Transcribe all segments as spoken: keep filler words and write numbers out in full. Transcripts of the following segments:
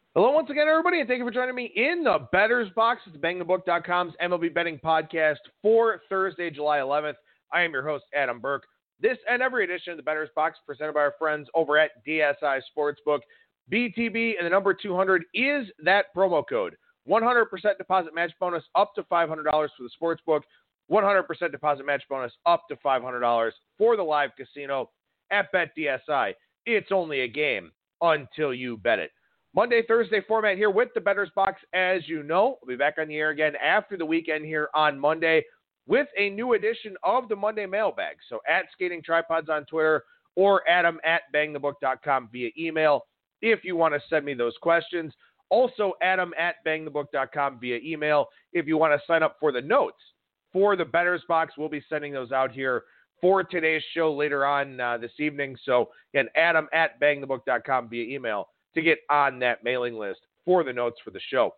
Hello once again, everybody, and thank you for joining me in the Bettor's Box. It's bang the book dot com's M L B betting podcast for Thursday, July eleventh. I am your host, Adam Burke. This and every edition of the Bettor's Box presented by our friends over at D S I Sportsbook. B T B and the number two hundred is that promo code. one hundred percent deposit match bonus up to five hundred dollars for the sportsbook. one hundred percent deposit match bonus up to five hundred dollars for the live casino at BetDSI. It's only a game until you bet it. Monday, Thursday format here with the Bettor's Box. As you know, we'll be back on the air again after the weekend here on Monday with a new edition of the Monday Mailbag. So at Skating Tripods on Twitter or Adam at bang the book dot com via email if you want to send me those questions. Also, Adam at bang the book dot com via email if you want to sign up for the notes for the Bettor's Box. We'll be sending those out here for today's show later on uh, this evening. So, again, Adam at bang the book dot com via email to get on that mailing list for the notes for the show.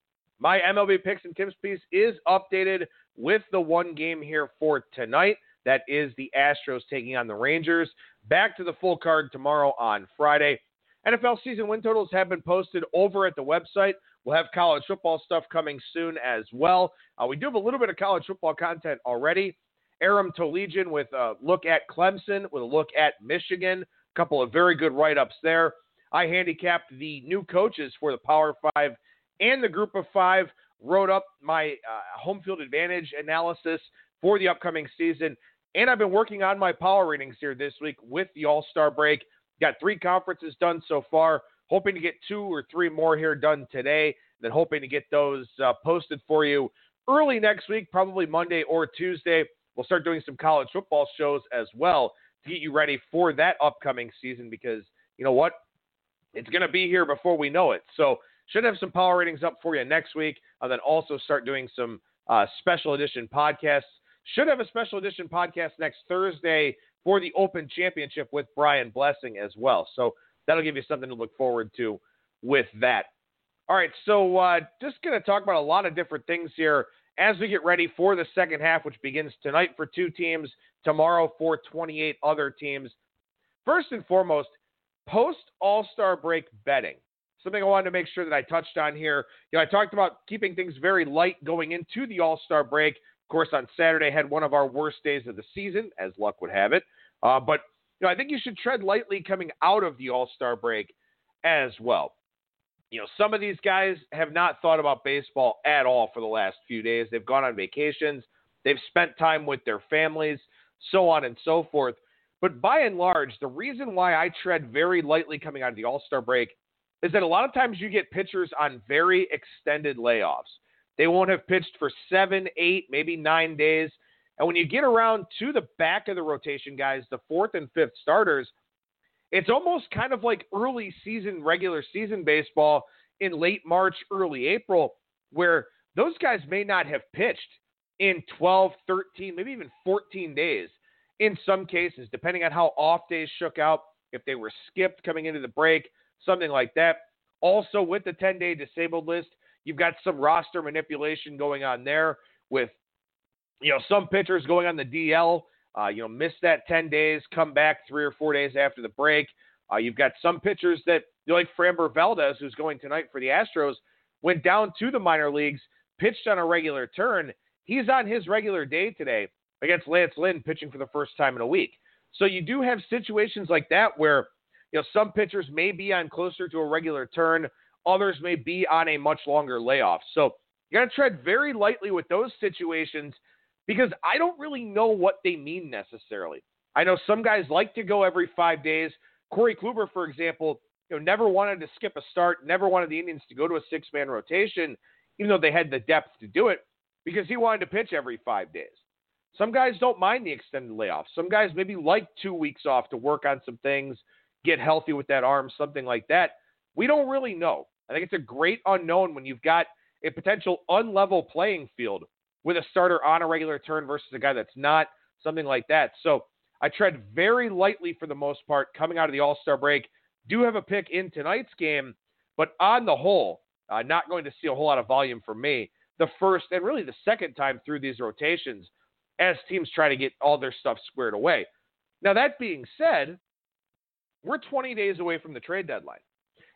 My M L B picks and tips piece is updated with the one game here for tonight. That is the Astros taking on the Rangers. Back to the full card tomorrow on Friday. N F L season win totals have been posted over at the website. We'll have college football stuff coming soon as well. Uh, we do have a little bit of college football content already. Aram Toligian with a look at Clemson, with a look at Michigan. A couple of very good write-ups there. I handicapped the new coaches for the Power Five and the Group of Five, wrote up my uh, home field advantage analysis for the upcoming season, and I've been working on my power ratings here this week with the All-Star break. Got three conferences done so far, hoping to get two or three more here done today, then hoping to get those uh, posted for you early next week, probably Monday or Tuesday. We'll start doing some college football shows as well to get you ready for that upcoming season because, you know what? It's going to be here before we know it. So should have some power ratings up for you next week, and then also start doing some uh, special edition podcasts. Should have a special edition podcast next Thursday for the Open Championship with Brian Blessing as well. So that'll give you something to look forward to with that. All right, so uh, just going to talk about a lot of different things here as we get ready for the second half, which begins tonight for two teams, tomorrow for twenty-eight other teams. First and foremost, post-All-Star break betting. Something I wanted to make sure that I touched on here. You know, I talked about keeping things very light going into the All-Star break. Of course, on Saturday, had one of our worst days of the season, as luck would have it. Uh, but you know, I think you should tread lightly coming out of the All-Star break as well. You know, some of these guys have not thought about baseball at all for the last few days. They've gone on vacations. They've spent time with their families, so on and so forth. But by and large, the reason why I tread very lightly coming out of the All-Star break is that a lot of times you get pitchers on very extended layoffs. They won't have pitched for seven, eight, maybe nine days. And when you get around to the back of the rotation, guys, the fourth and fifth starters, it's almost kind of like early season, regular season baseball in late March, early April, where those guys may not have pitched in twelve, thirteen, maybe even fourteen days. In some cases, depending on how off days shook out, if they were skipped coming into the break, something like that. Also, with the ten-day disabled list, you've got some roster manipulation going on there with, you know, some pitchers going on the D L, uh, you know, miss that ten days, come back three or four days after the break. Uh, you've got some pitchers that, you know, like Framber Valdez, who's going tonight for the Astros, went down to the minor leagues, pitched on a regular turn. He's on his regular day today against Lance Lynn, pitching for the first time in a week. So you do have situations like that where, you know, some pitchers may be on closer to a regular turn. Others may be on a much longer layoff. So you got to tread very lightly with those situations because I don't really know what they mean necessarily. I know some guys like to go every five days. Corey Kluber, for example, you know, never wanted to skip a start, never wanted the Indians to go to a six-man rotation, even though they had the depth to do it, because he wanted to pitch every five days. Some guys don't mind the extended layoff. Some guys maybe like two weeks off to work on some things, get healthy with that arm, something like that. We don't really know. I think it's a great unknown when you've got a potential unlevel playing field with a starter on a regular turn versus a guy that's not, something like that. So I tread very lightly for the most part coming out of the All-Star break. Do have a pick in tonight's game, but on the whole, uh, not going to see a whole lot of volume from me the first and really the second time through these rotations as teams try to get all their stuff squared away. Now, that being said, we're twenty days away from the trade deadline.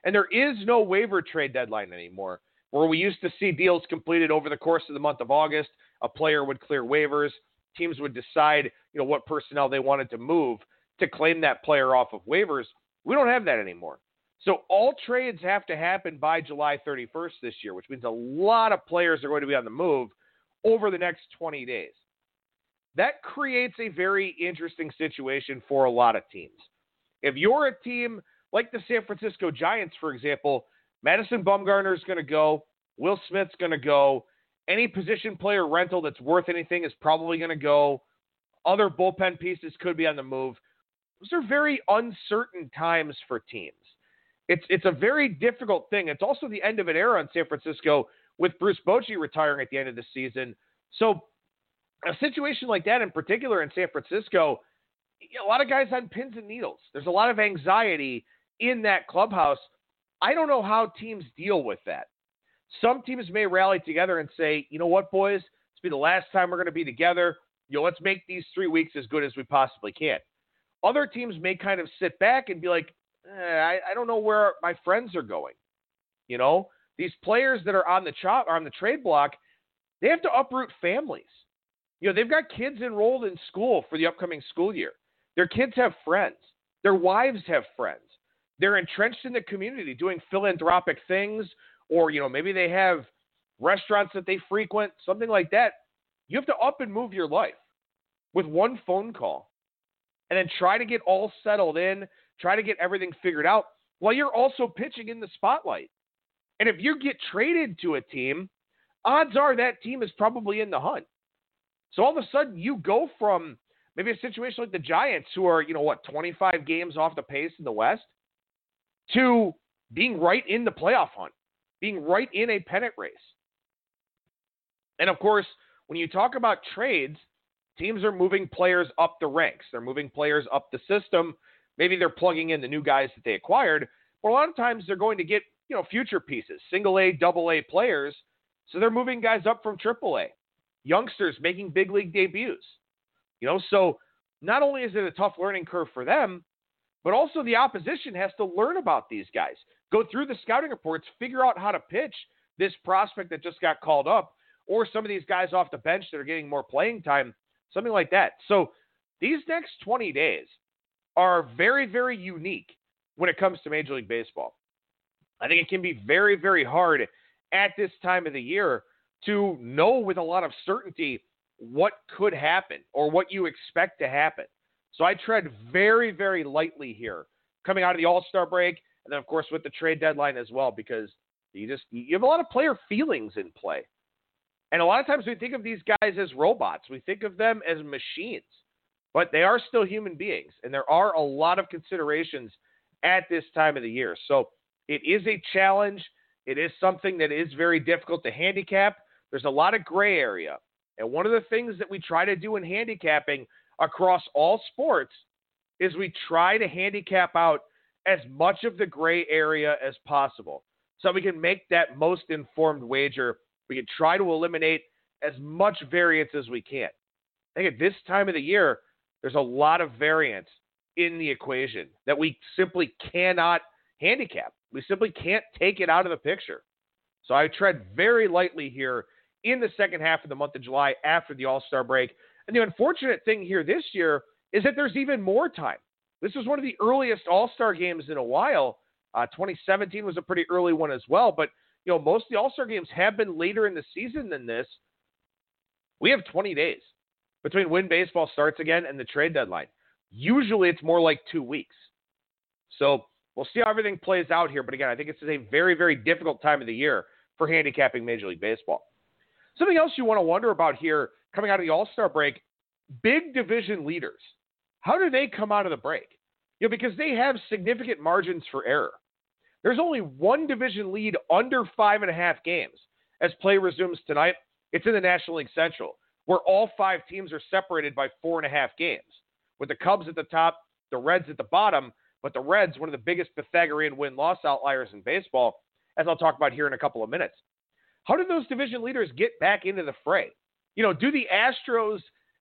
And there is no waiver trade deadline anymore, where we used to see deals completed over the course of the month of August. A player would clear waivers. Teams would decide, you know, what personnel they wanted to move to claim that player off of waivers. We don't have that anymore. So all trades have to happen by July thirty-first this year, which means a lot of players are going to be on the move over the next twenty days. That creates a very interesting situation for a lot of teams. If you're a team like the San Francisco Giants, for example, Madison Bumgarner is going to go. Will Smith's going to go. Any position player rental that's worth anything is probably going to go. Other bullpen pieces could be on the move. Those are very uncertain times for teams. It's it's a very difficult thing. It's also the end of an era in San Francisco with Bruce Bochy retiring at the end of the season. So a situation like that in particular in San Francisco, a lot of guys on pins and needles. There's a lot of anxiety in that clubhouse. I don't know how teams deal with that. Some teams may rally together and say, you know what, boys, it's be the last time we're going to be together. You know, let's make these three weeks as good as we possibly can. Other teams may kind of sit back and be like, eh, I, I don't know where my friends are going. You know, these players that are on the chop or on the trade block, they have to uproot families. You know, they've got kids enrolled in school for the upcoming school year. Their kids have friends. Their wives have friends. They're entrenched in the community doing philanthropic things, or, you know, maybe they have restaurants that they frequent, something like that. You have to up and move your life with one phone call and then try to get all settled in, try to get everything figured out while you're also pitching in the spotlight. And if you get traded to a team, odds are that team is probably in the hunt. So all of a sudden you go from maybe a situation like the Giants, who are, you know, what, twenty-five games off the pace in the West, to being right in the playoff hunt, being right in a pennant race. And of course, when you talk about trades, teams are moving players up the ranks. They're moving players up the system. Maybe they're plugging in the new guys that they acquired, but a lot of times they're going to get, you know, future pieces, single A, double A players. So they're moving guys up from triple A, youngsters making big league debuts. You know, so not only is it a tough learning curve for them, but also the opposition has to learn about these guys, go through the scouting reports, figure out how to pitch this prospect that just got called up, or some of these guys off the bench that are getting more playing time, something like that. So these next twenty days are very, very unique when it comes to Major League Baseball. I think it can be very, very hard at this time of the year to know with a lot of certainty what could happen or what you expect to happen. So I tread very, very lightly here coming out of the All-Star break, and then, of course, with the trade deadline as well, because you just you have a lot of player feelings in play. And a lot of times we think of these guys as robots. We think of them as machines. But they are still human beings, and there are a lot of considerations at this time of the year. So it is a challenge. It is something that is very difficult to handicap. There's a lot of gray area. And one of the things that we try to do in handicapping across all sports is we try to handicap out as much of the gray area as possible so we can make that most informed wager. We can try to eliminate as much variance as we can. I think at this time of the year, there's a lot of variance in the equation that we simply cannot handicap. We simply can't take it out of the picture. So I tread very lightly here in the second half of the month of July after the All-Star break. And the unfortunate thing here this year is that there's even more time. This was one of the earliest All-Star games in a while. Uh, twenty seventeen was a pretty early one as well. But, you know, most of the All-Star games have been later in the season than this. We have twenty days between when baseball starts again and the trade deadline. Usually it's more like two weeks. So we'll see how everything plays out here. But again, I think this is a very, very difficult time of the year for handicapping Major League Baseball. Something else you want to wonder about here coming out of the All-Star break, big division leaders. How do they come out of the break? You know, because they have significant margins for error. There's only one division lead under five and a half games as play resumes tonight. It's in the National League Central, where all five teams are separated by four and a half games, with the Cubs at the top, the Reds at the bottom, but the Reds, one of the biggest Pythagorean win-loss outliers in baseball, as I'll talk about here in a couple of minutes. How did those division leaders get back into the fray? You know, do the Astros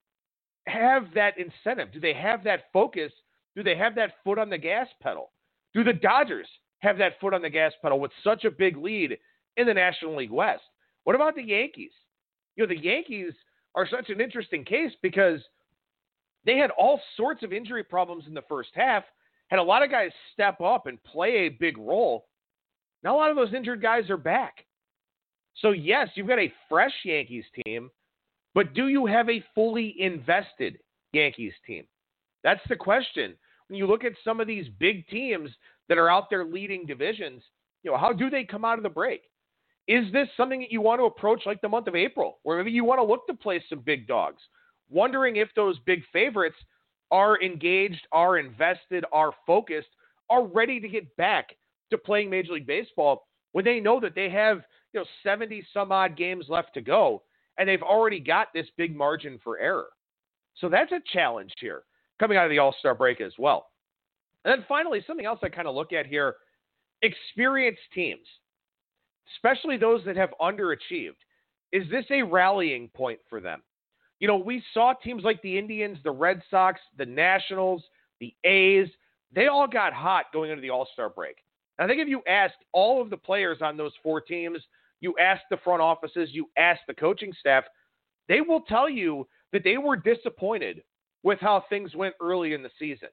have that incentive? Do they have that focus? Do they have that foot on the gas pedal? Do the Dodgers have that foot on the gas pedal with such a big lead in the National League West. What about the Yankees? You know, the Yankees are such an interesting case because they had all sorts of injury problems in the first half, had a lot of guys step up and play a big role. Now a lot of those injured guys are back. So yes, you've got a fresh Yankees team, but do you have a fully invested Yankees team? That's the question. When you look at some of these big teams that are out there leading divisions, you know, how do they come out of the break? Is this something that you want to approach like the month of April, where maybe you want to look to play some big dogs, wondering if those big favorites are engaged, are invested, are focused, are ready to get back to playing Major League Baseball when they know that they have, you know, seventy some odd games left to go, and they've already got this big margin for error. So that's a challenge here coming out of the All-Star break as well. And then finally, something else I kind of look at here, experienced teams, especially those that have underachieved. Is this a rallying point for them? You know, we saw teams like the Indians, the Red Sox, the Nationals, the A's, they all got hot going into the All-Star break. And I think if you asked all of the players on those four teams, you asked the front offices, you asked the coaching staff, they will tell you that they were disappointed with how things went early in the season.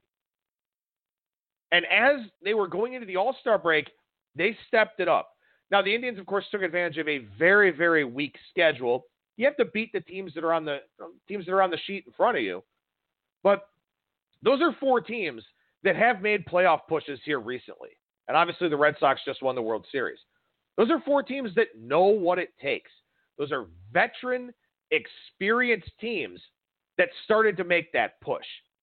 And as they were going into the All-Star break, they stepped it up. Now, the Indians, of course, took advantage of a very, very weak schedule. You have to beat the teams that are on the teams that are on the sheet in front of you. But those are four teams that have made playoff pushes here recently. And obviously the Red Sox just won the World Series. Those are four teams that know what it takes. Those are veteran, experienced teams that started to make that push.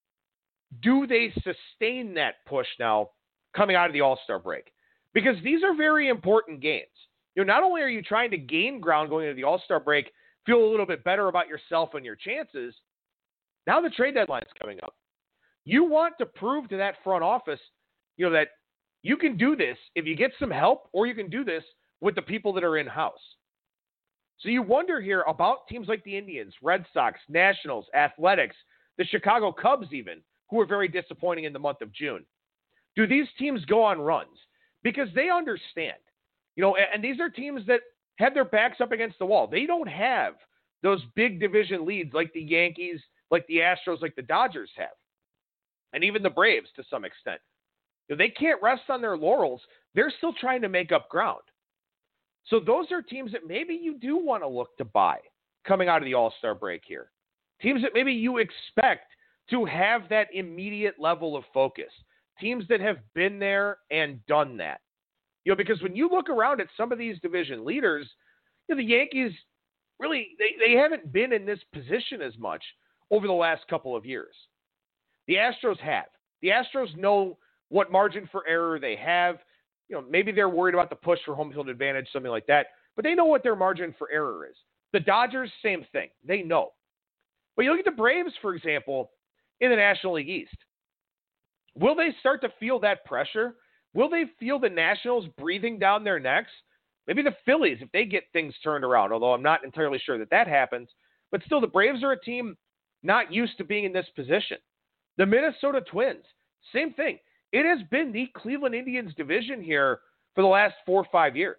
Do they sustain that push now coming out of the All-Star break? Because these are very important games. You know, not only are you trying to gain ground going into the All-Star break, feel a little bit better about yourself and your chances, now the trade deadline's coming up. You want to prove to that front office, you know, that you can do this if you get some help, or you can do this with the people that are in-house. So you wonder here about teams like the Indians, Red Sox, Nationals, Athletics, the Chicago Cubs even, who were very disappointing in the month of June. Do these teams go on runs? Because they understand. You know, and these are teams that have their backs up against the wall. They don't have those big division leads like the Yankees, like the Astros, like the Dodgers have. And even the Braves to some extent. You know, they can't rest on their laurels. They're still trying to make up ground. So those are teams that maybe you do want to look to buy coming out of the All-Star break here. Teams that maybe you expect to have that immediate level of focus. Teams that have been there and done that. You know, because when you look around at some of these division leaders, you know, the Yankees really, they, they haven't been in this position as much over the last couple of years. The Astros have. The Astros know what margin for error they have. You know, maybe they're worried about the push for home field advantage, something like that, but they know what their margin for error is. The Dodgers, same thing. They know. But you look at the Braves, for example, in the National League East. Will they start to feel that pressure? Will they feel the Nationals breathing down their necks? Maybe the Phillies, if they get things turned around, although I'm not entirely sure that that happens. But still, the Braves are a team not used to being in this position. The Minnesota Twins, same thing. It has been the Cleveland Indians division here for the last four or five years.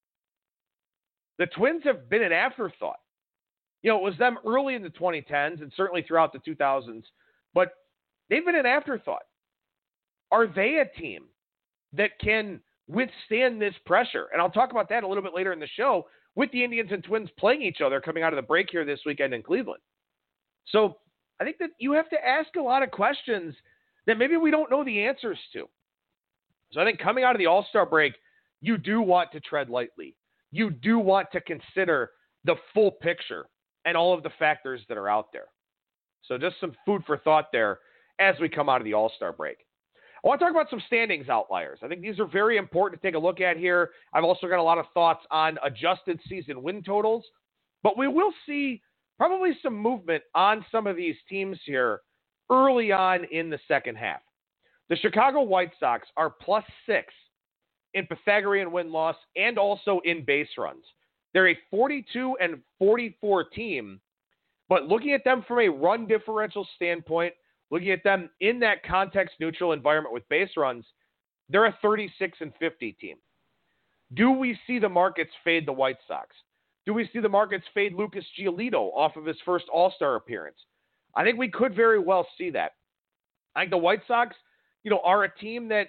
The Twins have been an afterthought. You know, it was them early in the twenty tens and certainly throughout the two thousands, but they've been an afterthought. Are they a team that can withstand this pressure? And I'll talk about that a little bit later in the show with the Indians and Twins playing each other coming out of the break here this weekend in Cleveland. So I think that you have to ask a lot of questions that maybe we don't know the answers to. So I think coming out of the All-Star break, you do want to tread lightly. You do want to consider the full picture and all of the factors that are out there. So just some food for thought there as we come out of the All-Star break. I want to talk about some standings outliers. I think these are very important to take a look at here. I've also got a lot of thoughts on adjusted season win totals, but we will see probably some movement on some of these teams here early on in the second half. The Chicago White Sox are plus six in Pythagorean win-loss and also in base runs. They're a forty-two and forty-four team, but looking at them from a run differential standpoint, looking at them in that context-neutral environment with base runs, They're a thirty-six and fifty team. Do we see the markets fade the White Sox? Do we see the markets fade Lucas Giolito off of his first All-Star appearance? I think we could very well see that. I think the White Sox, you know, are a team that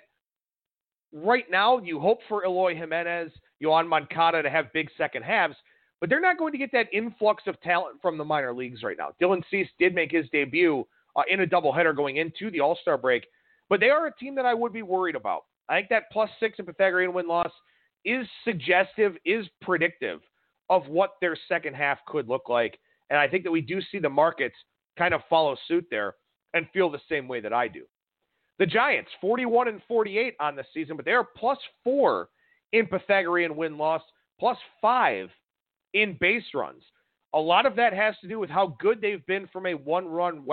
right now you hope for Eloy Jimenez, Yoan Moncada to have big second halves, but they're not going to get that influx of talent from the minor leagues right now. Dylan Cease did make his debut uh, in a doubleheader going into the All-Star break, but they are a team that I would be worried about. I think that plus six in Pythagorean win-loss is suggestive, is predictive of what their second half could look like. And I think that we do see the markets kind of follow suit there and feel the same way that I do. The Giants, forty-one and forty-eight on the season, but they are plus four in Pythagorean win-loss, plus five in base runs. A lot of that has to do with how good they've been from a one-run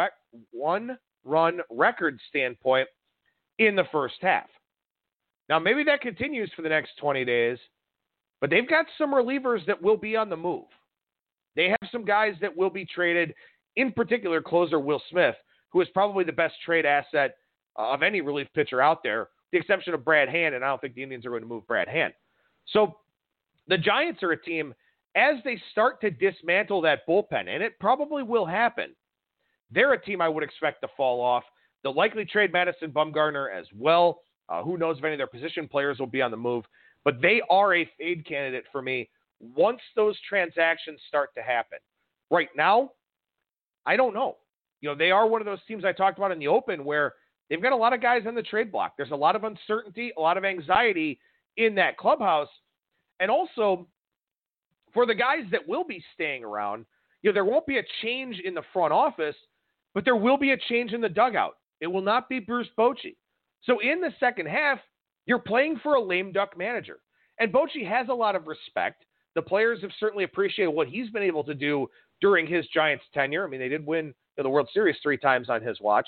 one-run record standpoint in the first half. Now, maybe that continues for the next twenty days, but they've got some relievers that will be on the move. They have some guys that will be traded, in particular closer Will Smith, who is probably the best trade asset uh, of any relief pitcher out there, with the exception of Brad Hand, and I don't think the Indians are going to move Brad Hand. So the Giants are a team, as they start to dismantle that bullpen, and it probably will happen, they're a team I would expect to fall off. They'll likely trade Madison Bumgarner as well. Uh, who knows if any of their position players will be on the move. But they are a fade candidate for me once those transactions start to happen. Right now, I don't know. You know, they are one of those teams I talked about in the open where they've got a lot of guys on the trade block. There's a lot of uncertainty, a lot of anxiety in that clubhouse. And also, for the guys that will be staying around, you know, there won't be a change in the front office, but there will be a change in the dugout. It will not be Bruce Bochy. So in the second half, you're playing for a lame duck manager. And Bochy has a lot of respect. The players have certainly appreciated what he's been able to do during his Giants tenure. I mean, they did win the World Series three times on his watch.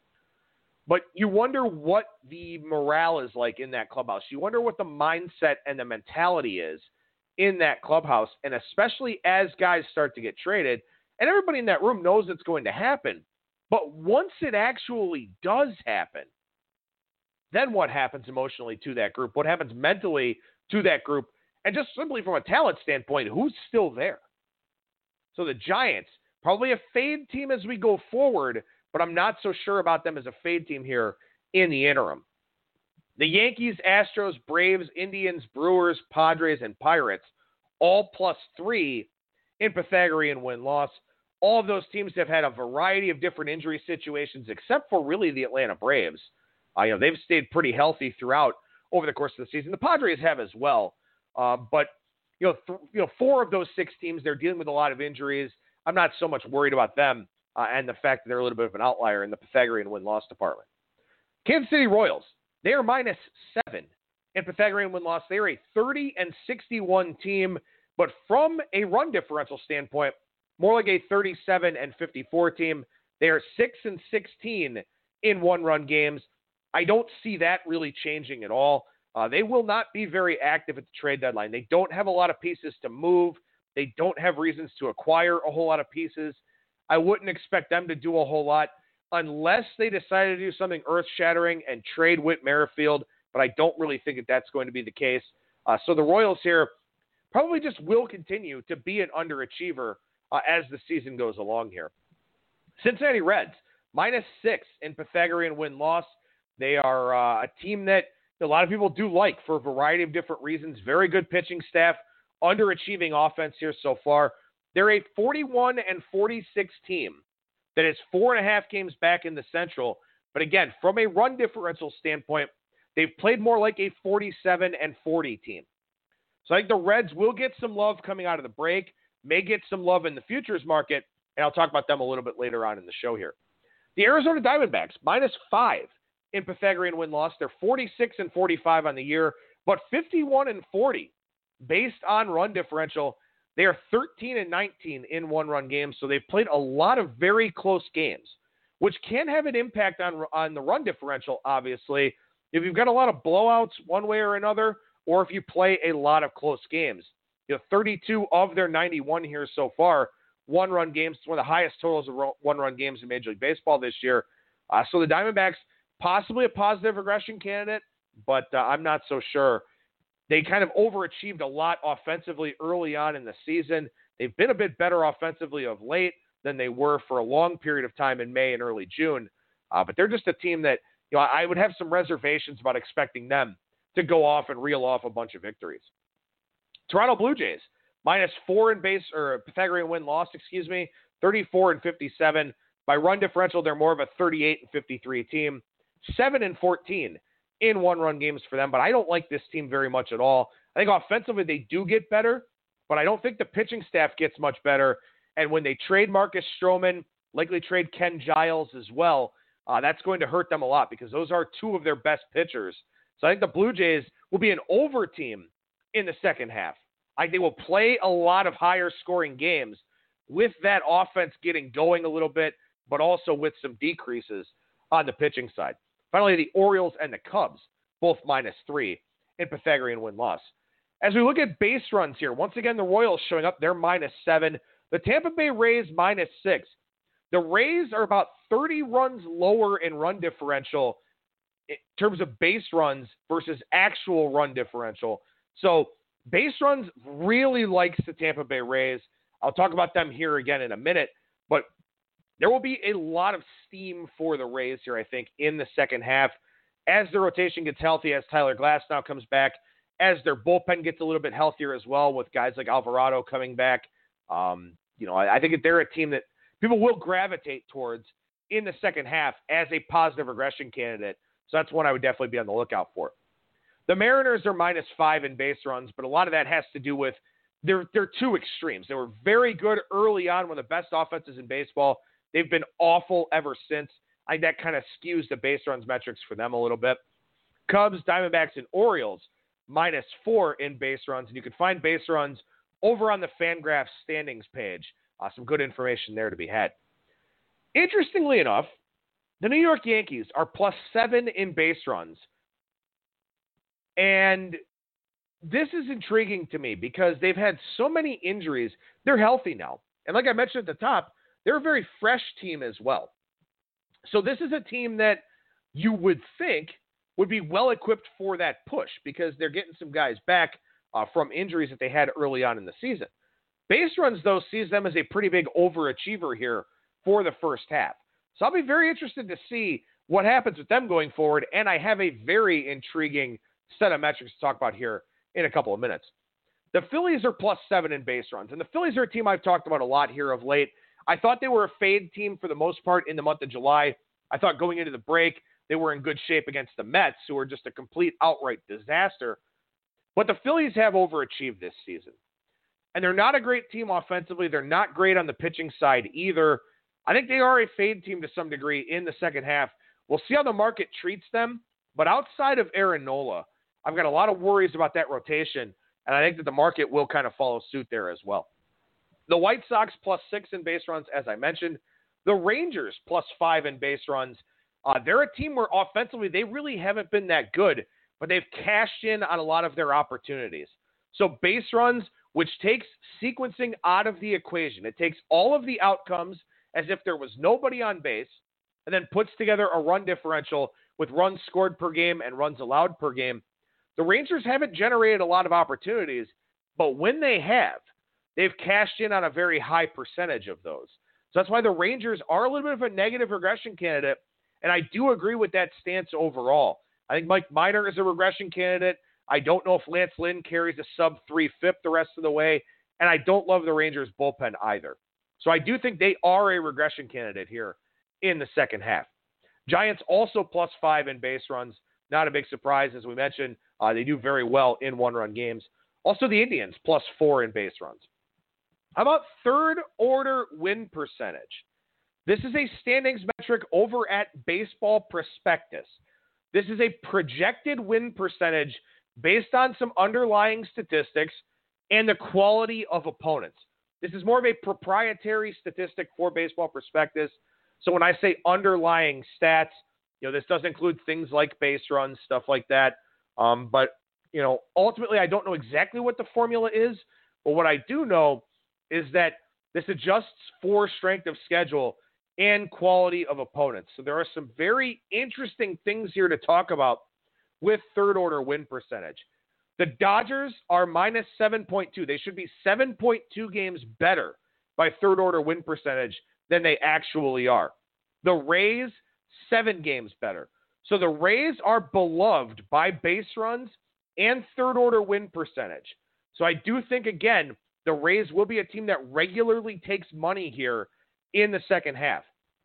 But you wonder what the morale is like in that clubhouse. You wonder what the mindset and the mentality is in that clubhouse. And especially as guys start to get traded, and everybody in that room knows it's going to happen. But once it actually does happen, then what happens emotionally to that group? What happens mentally to that group? And just simply from a talent standpoint, who's still there? So the Giants, probably a fade team as we go forward, but I'm not so sure about them as a fade team here in the interim. The Yankees, Astros, Braves, Indians, Brewers, Padres, and Pirates, all plus three in Pythagorean win-loss. All of those teams have had a variety of different injury situations, except for really the Atlanta Braves. Uh, you know, they've stayed pretty healthy throughout over the course of the season. The Padres have as well. Uh, but, you know, th- you know, four of those six teams, they're dealing with a lot of injuries. I'm not so much worried about them uh, and the fact that they're a little bit of an outlier in the Pythagorean win-loss department. Kansas City Royals, they are minus seven in Pythagorean win-loss. They are a thirty and sixty-one team, but from a run differential standpoint, more like a thirty-seven and fifty-four team. They are six and sixteen in one-run games. I don't see that really changing at all. Uh, they will not be very active at the trade deadline. They don't have a lot of pieces to move. They don't have reasons to acquire a whole lot of pieces. I wouldn't expect them to do a whole lot unless they decide to do something earth-shattering and trade Whit Merrifield, but I don't really think that that's going to be the case. Uh, so the Royals here probably just will continue to be an underachiever uh, as the season goes along here. Cincinnati Reds, minus six in Pythagorean win-loss. They are uh, a team that a lot of people do like for a variety of different reasons. Very good pitching staff, underachieving offense here so far. They're a forty-one and forty-six team that is four and a half games back in the Central. But again, from a run differential standpoint, they've played more like a forty-seven and forty team. So I think the Reds will get some love coming out of the break, may get some love in the futures market, and I'll talk about them a little bit later on in the show here. The Arizona Diamondbacks, minus five in Pythagorean win-loss. They're forty-six and forty-five on the year, but fifty-one and forty based on run differential. They are thirteen and nineteen in one-run games, so they've played a lot of very close games, which can have an impact on, on the run differential, obviously, if you've got a lot of blowouts one way or another, or if you play a lot of close games. You know, thirty-two of their ninety-one here so far, one-run games. It's one of the highest totals of one-run games in Major League Baseball this year. Uh, so the Diamondbacks, possibly a positive regression candidate. but uh, I'm not so sure. They kind of overachieved a lot offensively early on in the season. They've been a bit better offensively of late than they were for a long period of time in May and early June. Uh, but they're just a team that, you know, I would have some reservations about expecting them to go off and reel off a bunch of victories. Toronto Blue Jays, minus four in base, or Pythagorean win-loss, excuse me, thirty-four and fifty-seven. By run differential, they're more of a thirty-eight and fifty-three team. seven and fourteen in one-run games for them, but I don't like this team very much at all. I think offensively they do get better, but I don't think the pitching staff gets much better. And when they trade Marcus Stroman, likely trade Ken Giles as well, uh, that's going to hurt them a lot because those are two of their best pitchers. So I think the Blue Jays will be an over team in the second half. I think they will play a lot of higher scoring games with that offense getting going a little bit, but also with some decreases on the pitching side. Finally, the Orioles and the Cubs, both minus three in Pythagorean win-loss. As we look at base runs here, once again, the Royals showing up, they're minus seven. The Tampa Bay Rays, minus six. The Rays are about thirty runs lower in run differential in terms of base runs versus actual run differential. So base runs really likes the Tampa Bay Rays. I'll talk about them here again in a minute, but there will be a lot of steam for the Rays here, I think, in the second half as the rotation gets healthy, as Tyler Glasnow comes back, as their bullpen gets a little bit healthier as well with guys like Alvarado coming back. Um, you know, I, I think they're a team that people will gravitate towards in the second half as a positive regression candidate. So that's one I would definitely be on the lookout for. The Mariners are minus five in base runs, but a lot of that has to do with they're, they're two extremes. They were very good early on, one of the best offenses in baseball. They've been awful ever since. I think that kind of skews the base runs metrics for them a little bit. Cubs, Diamondbacks, and Orioles, minus four in base runs. And you can find base runs over on the Fangraphs standings page. Uh, some good information there to be had. Interestingly enough, the New York Yankees are plus seven in base runs. And this is intriguing to me because they've had so many injuries. They're healthy now. And like I mentioned at the top, they're a very fresh team as well. So this is a team that you would think would be well equipped for that push because they're getting some guys back uh, from injuries that they had early on in the season. Base runs, though, sees them as a pretty big overachiever here for the first half. So I'll be very interested to see what happens with them going forward, and I have a very intriguing set of metrics to talk about here in a couple of minutes. The Phillies are plus seven in base runs, and the Phillies are a team I've talked about a lot here of late. I thought they were a fade team for the most part in the month of July. I thought going into the break, they were in good shape against the Mets, who are just a complete outright disaster. But the Phillies have overachieved this season. And they're not a great team offensively. They're not great on the pitching side either. I think they are a fade team to some degree in the second half. We'll see how the market treats them. But outside of Aaron Nola, I've got a lot of worries about that rotation. And I think that the market will kind of follow suit there as well. The White Sox plus six in base runs, as I mentioned. The Rangers plus five in base runs. Uh, they're a team where offensively they really haven't been that good, but they've cashed in on a lot of their opportunities. So base runs, which takes sequencing out of the equation. It takes all of the outcomes as if there was nobody on base and then puts together a run differential with runs scored per game and runs allowed per game. The Rangers haven't generated a lot of opportunities, but when they have, they've cashed in on a very high percentage of those. So that's why the Rangers are a little bit of a negative regression candidate, and I do agree with that stance overall. I think Mike Minor is a regression candidate. I don't know if Lance Lynn carries a sub three fifth the rest of the way, and I don't love the Rangers bullpen either. So I do think they are a regression candidate here in the second half. Giants also plus five in base runs. Not a big surprise, as we mentioned. Uh, they do very well in one-run games. Also, the Indians plus four in base runs. How about third-order win percentage? This is a standings metric over at Baseball Prospectus. This is a projected win percentage based on some underlying statistics and the quality of opponents. This is more of a proprietary statistic for Baseball Prospectus. So when I say underlying stats, you know, this does include things like base runs, stuff like that. Um, but, you know, ultimately I don't know exactly what the formula is, but what I do know is that this adjusts for strength of schedule and quality of opponents. So there are some very interesting things here to talk about with third order win percentage. The Dodgers are minus seven point two. They should be seven point two games better by third order win percentage than they actually are. The Rays, seven games better. So the Rays are beloved by base runs and third order win percentage. So I do think, again, the Rays will be a team that regularly takes money here in the second half.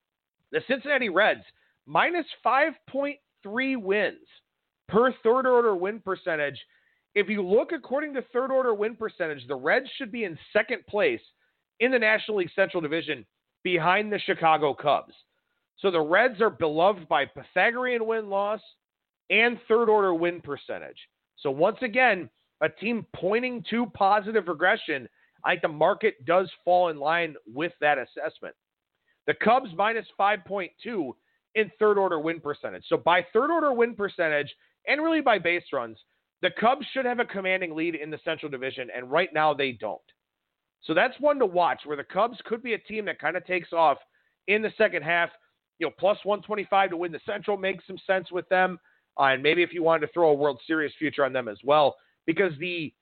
The Cincinnati Reds, minus five point three wins per third order win percentage. If you look according to third order win percentage, the Reds should be in second place in the National League Central Division behind the Chicago Cubs. So the Reds are beloved by Pythagorean win-loss and third order win percentage. So once again, a team pointing to positive regression. I think the market does fall in line with that assessment. The Cubs minus five point two in third order win percentage. So by third order win percentage and really by base runs, the Cubs should have a commanding lead in the Central Division, and right now they don't. So that's one to watch, where the Cubs could be a team that kind of takes off in the second half. You know, plus one twenty-five to win the Central makes some sense with them. Uh, and maybe if you wanted to throw a World Series future on them as well, because the,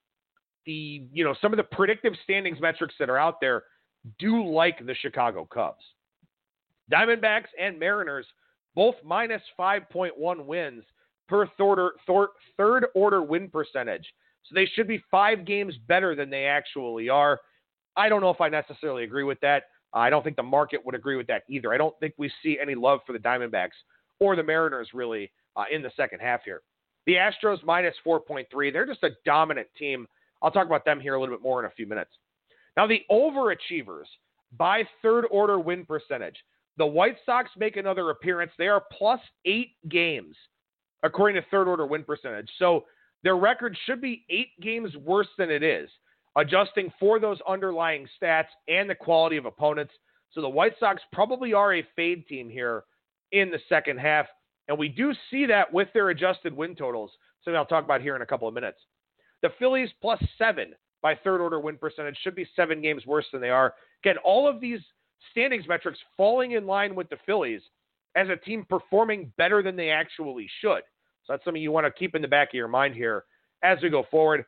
the you know, some of the predictive standings metrics that are out there do like the Chicago Cubs. Diamondbacks and Mariners, both minus five point one wins per third, third, third order win percentage. So they should be five games better than they actually are. I don't know if I necessarily agree with that. I don't think the market would agree with that either. I don't think we see any love for the Diamondbacks or the Mariners really uh, in the second half here. The Astros minus four point three. They're just a dominant team. I'll talk about them here a little bit more in a few minutes. Now the overachievers by third order win percentage. The White Sox make another appearance. They are plus eight games according to third order win percentage. So their record should be eight games worse than it is, adjusting for those underlying stats and the quality of opponents. So the White Sox probably are a fade team here in the second half. And we do see that with their adjusted win totals, something I'll talk about here in a couple of minutes. The Phillies plus seven by third order win percentage should be seven games worse than they are. Again, all of these standings metrics falling in line with the Phillies as a team performing better than they actually should. So that's something you want to keep in the back of your mind here as we go forward.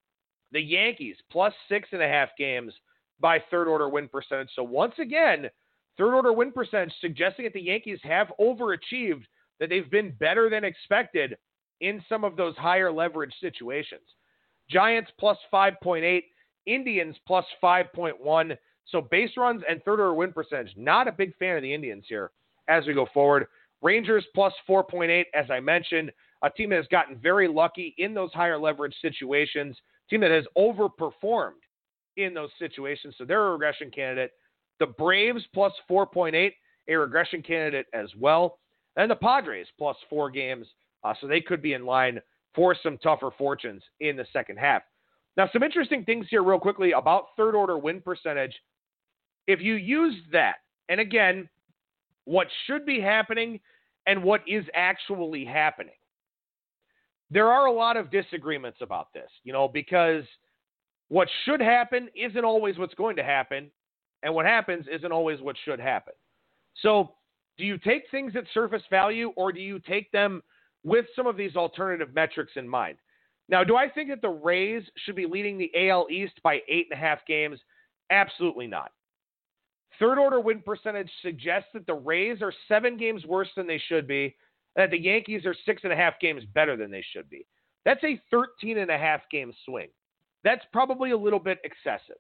The Yankees plus six and a half games by third order win percentage. So once again, third order win percentage suggesting that the Yankees have overachieved, that they've been better than expected in some of those higher leverage situations. Giants plus five point eight, Indians plus five point one. So base runs and third order win percentage. Not a big fan of the Indians here as we go forward. Rangers plus four point eight, as I mentioned, a team that has gotten very lucky in those higher leverage situations, team that has overperformed in those situations. So they're a regression candidate. The Braves plus four point eight, a regression candidate as well. And the Padres plus four games. Uh, so they could be in line for some tougher fortunes in the second half. Now, some interesting things here real quickly about third order win percentage. If you use that, and again, what should be happening and what is actually happening, there are a lot of disagreements about this, you know, because what should happen isn't always what's going to happen, and what happens isn't always what should happen. So do you take things at surface value, or do you take them with some of these alternative metrics in mind? Now, do I think that the Rays should be leading the A L East by eight and a half games? Absolutely not. Third order win percentage suggests that the Rays are seven games worse than they should be, and that the Yankees are six and a half games better than they should be. That's a thirteen and a half game swing. That's probably a little bit excessive.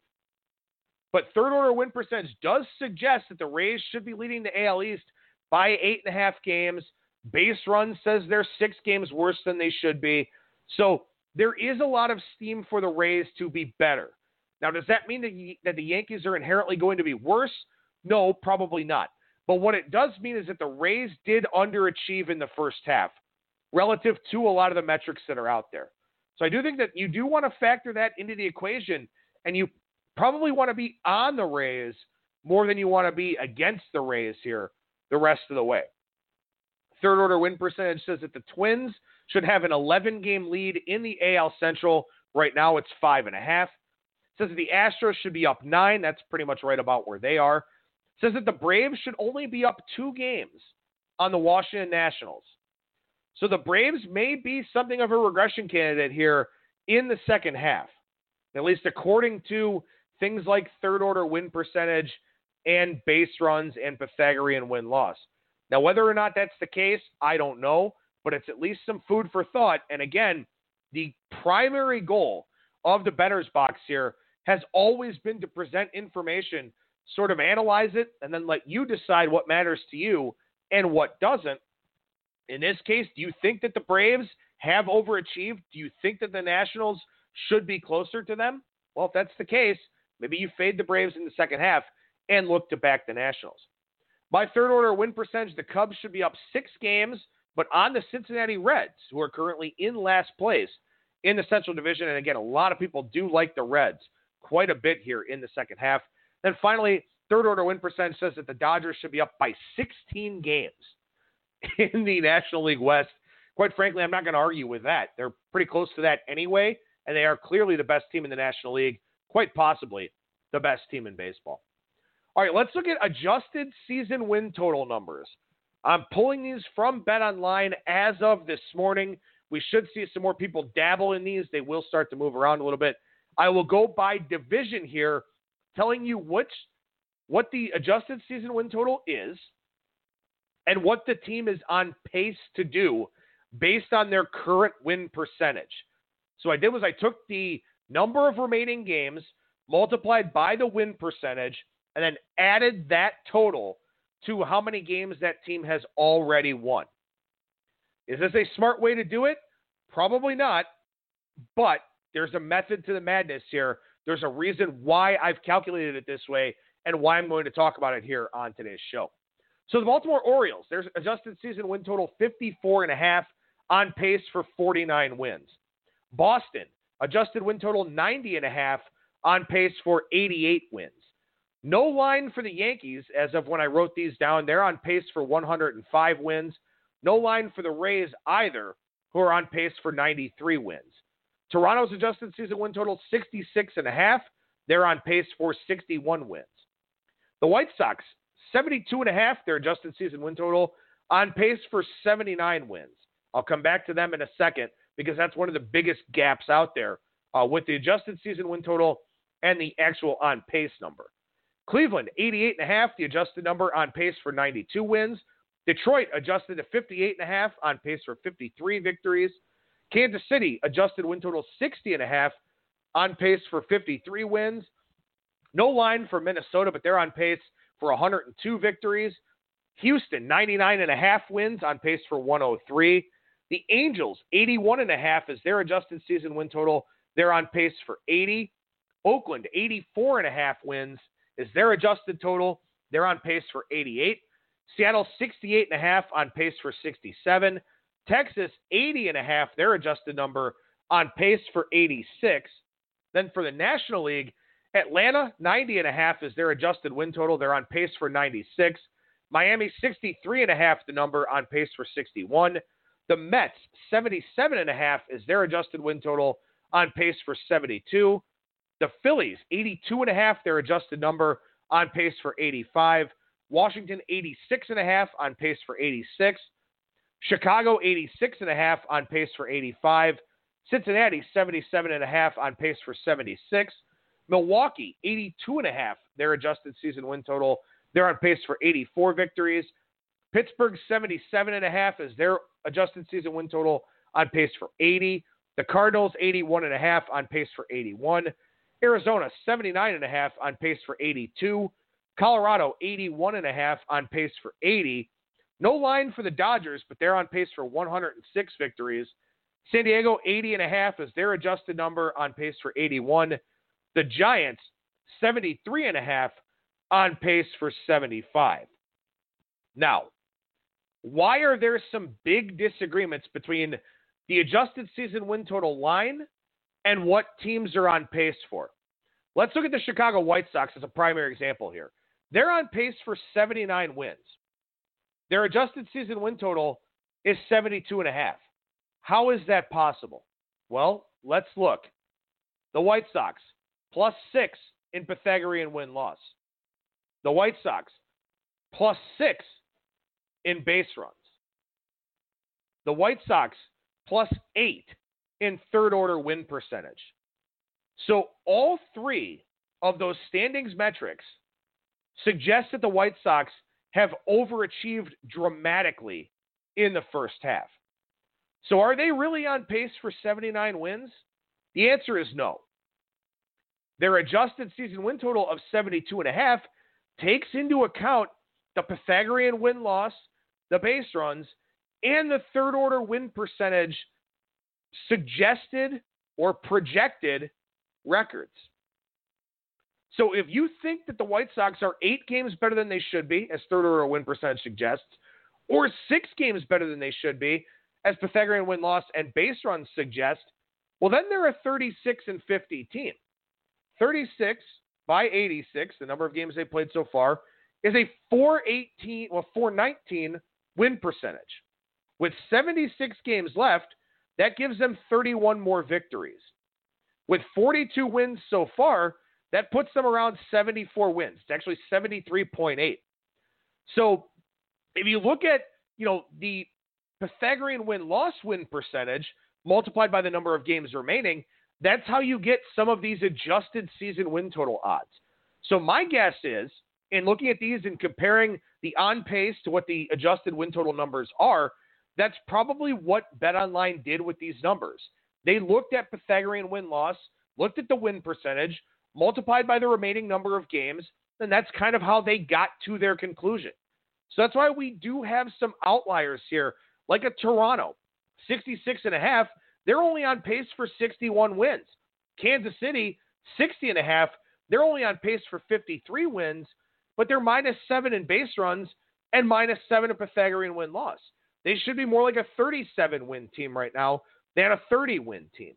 But third order win percentage does suggest that the Rays should be leading the A L East by eight and a half games. Base run says they're six games worse than they should be. So there is a lot of steam for the Rays to be better. Now, does that mean that, that the Yankees are inherently going to be worse? No, probably not. But what it does mean is that the Rays did underachieve in the first half relative to a lot of the metrics that are out there. So I do think that you do want to factor that into the equation, and you probably want to be on the Rays more than you want to be against the Rays here the rest of the way. Third order win percentage says that the Twins should have an eleven-game lead in the A L Central. Right now it's five and a half. It says that the Astros should be up nine. That's pretty much right about where they are. It says that the Braves should only be up two games on the Washington Nationals. So the Braves may be something of a regression candidate here in the second half, at least according to things like third order win percentage and base runs and Pythagorean win-loss. Now, whether or not that's the case, I don't know, but it's at least some food for thought. And again, the primary goal of the Bettor's Box here has always been to present information, sort of analyze it, and then let you decide what matters to you and what doesn't. In this case, do you think that the Braves have overachieved? Do you think that the Nationals should be closer to them? Well, if that's the case, maybe you fade the Braves in the second half and look to back the Nationals. By third order win percentage, the Cubs should be up six games, but on the Cincinnati Reds, who are currently in last place in the Central Division. And again, a lot of people do like the Reds quite a bit here in the second half. Then finally, third order win percentage says that the Dodgers should be up by sixteen games in the National League West. Quite frankly, I'm not going to argue with that. They're pretty close to that anyway, and they are clearly the best team in the National League, quite possibly the best team in baseball. All right, let's look at adjusted season win total numbers. I'm pulling these from BetOnline as of this morning. We should see some more people dabble in these. They will start to move around a little bit. I will go by division here, telling you which, what the adjusted season win total is and what the team is on pace to do based on their current win percentage. So what I did was I took the number of remaining games multiplied by the win percentage and then added that total to how many games that team has already won. Is this a smart way to do it? Probably not, but there's a method to the madness here. There's a reason why I've calculated it this way and why I'm going to talk about it here on today's show. So the Baltimore Orioles, their adjusted season win total fifty-four and a half, on pace for forty-nine wins. Boston, adjusted win total ninety and a half, on pace for eighty-eight wins. No line for the Yankees as of when I wrote these down. They're on pace for one hundred five wins. No line for the Rays either, who are on pace for ninety-three wins. Toronto's adjusted season win total sixty-six and a half. They're on pace for sixty-one wins. The White Sox, seventy-two and a half, their adjusted season win total, on pace for seventy-nine wins. I'll come back to them in a second because that's one of the biggest gaps out there uh, with the adjusted season win total and the actual on pace number. Cleveland, eighty-eight and a half, the adjusted number, on pace for ninety-two wins. Detroit adjusted to fifty-eight and a half, on pace for fifty-three victories. Kansas City adjusted win total sixty and a half, on pace for fifty-three wins. No line for Minnesota, but they're on pace for one hundred two victories. Houston, ninety-nine and a half wins, on pace for one hundred three. The Angels, eighty-one and a half is their adjusted season win total. They're on pace for eighty. Oakland, eighty-four and a half wins is their adjusted total. They're on pace for eighty-eight. Seattle, sixty-eight and a half, on pace for sixty-seven. Texas, eighty and a half, their adjusted number, on pace for eighty-six. Then for the National League, Atlanta, ninety and a half is their adjusted win total. They're on pace for ninety-six. Miami, sixty-three and a half, the number, on pace for sixty-one. The Mets, seventy-seven and a half is their adjusted win total, on pace for seventy-two. The Phillies, eighty-two and a half, their adjusted number, on pace for eighty-five. Washington, eighty-six and a half, on pace for eighty-six. Chicago, eighty-six and a half, on pace for eighty-five. Cincinnati, seventy-seven and a half, on pace for seventy-six. Milwaukee, eighty-two and a half, their adjusted season win total. They're on pace for eighty-four victories. Pittsburgh, seventy-seven and a half is their adjusted season win total, on pace for eighty. The Cardinals, eighty-one and a half, on pace for eighty-one. Arizona, seventy-nine and a half, on pace for eighty-two. Colorado, eighty-one and a half, on pace for eighty. No line for the Dodgers, but they're on pace for one hundred six victories. San Diego, eighty and a half is their adjusted number, on pace for eighty-one. The Giants, seventy-three and a half, on pace for seventy-five. Now, why are there some big disagreements between the adjusted season win total line and what teams are on pace for? Let's look at the Chicago White Sox as a primary example here. They're on pace for seventy-nine wins. Their adjusted season win total is seventy-two and a half. How is that possible? Well, let's look. The White Sox, plus six in Pythagorean win-loss. The White Sox, plus six in base runs. The White Sox plus eight in third order win percentage. So all three of those standings metrics suggest that the White Sox have overachieved dramatically in the first half. So are they really on pace for seventy-nine wins? The answer is no. Their adjusted season win total of seventy-two and a half takes into account the Pythagorean win-loss, the base runs, and the third order win percentage suggested or projected records. So if you think that the White Sox are eight games better than they should be, as third order win percentage suggests, or six games better than they should be, as Pythagorean win-loss and base runs suggest, well, then they're a thirty-six and fifty team. thirty-six by eighty-six, the number of games they played so far, is a four eighteen, well, four nineteen win percentage. With seventy-six games left, that gives them thirty-one more victories. With forty-two wins so far, that puts them around seventy-four wins. It's actually seventy-three point eight. So if you look at, you know, the Pythagorean win-loss win percentage multiplied by the number of games remaining, that's how you get some of these adjusted season win total odds. So my guess is, in looking at these and comparing the on pace to what the adjusted win total numbers are, that's probably what BetOnline did with these numbers. They looked at Pythagorean win-loss, looked at the win percentage, multiplied by the remaining number of games, and that's kind of how they got to their conclusion. So that's why we do have some outliers here, like a Toronto, sixty-six and a half. They're only on pace for sixty-one wins. Kansas City, sixty and a half. They're only on pace for fifty-three wins, but they're minus seven in base runs and minus seven in Pythagorean win-loss. They should be more like a thirty-seven win team right now than a thirty win team.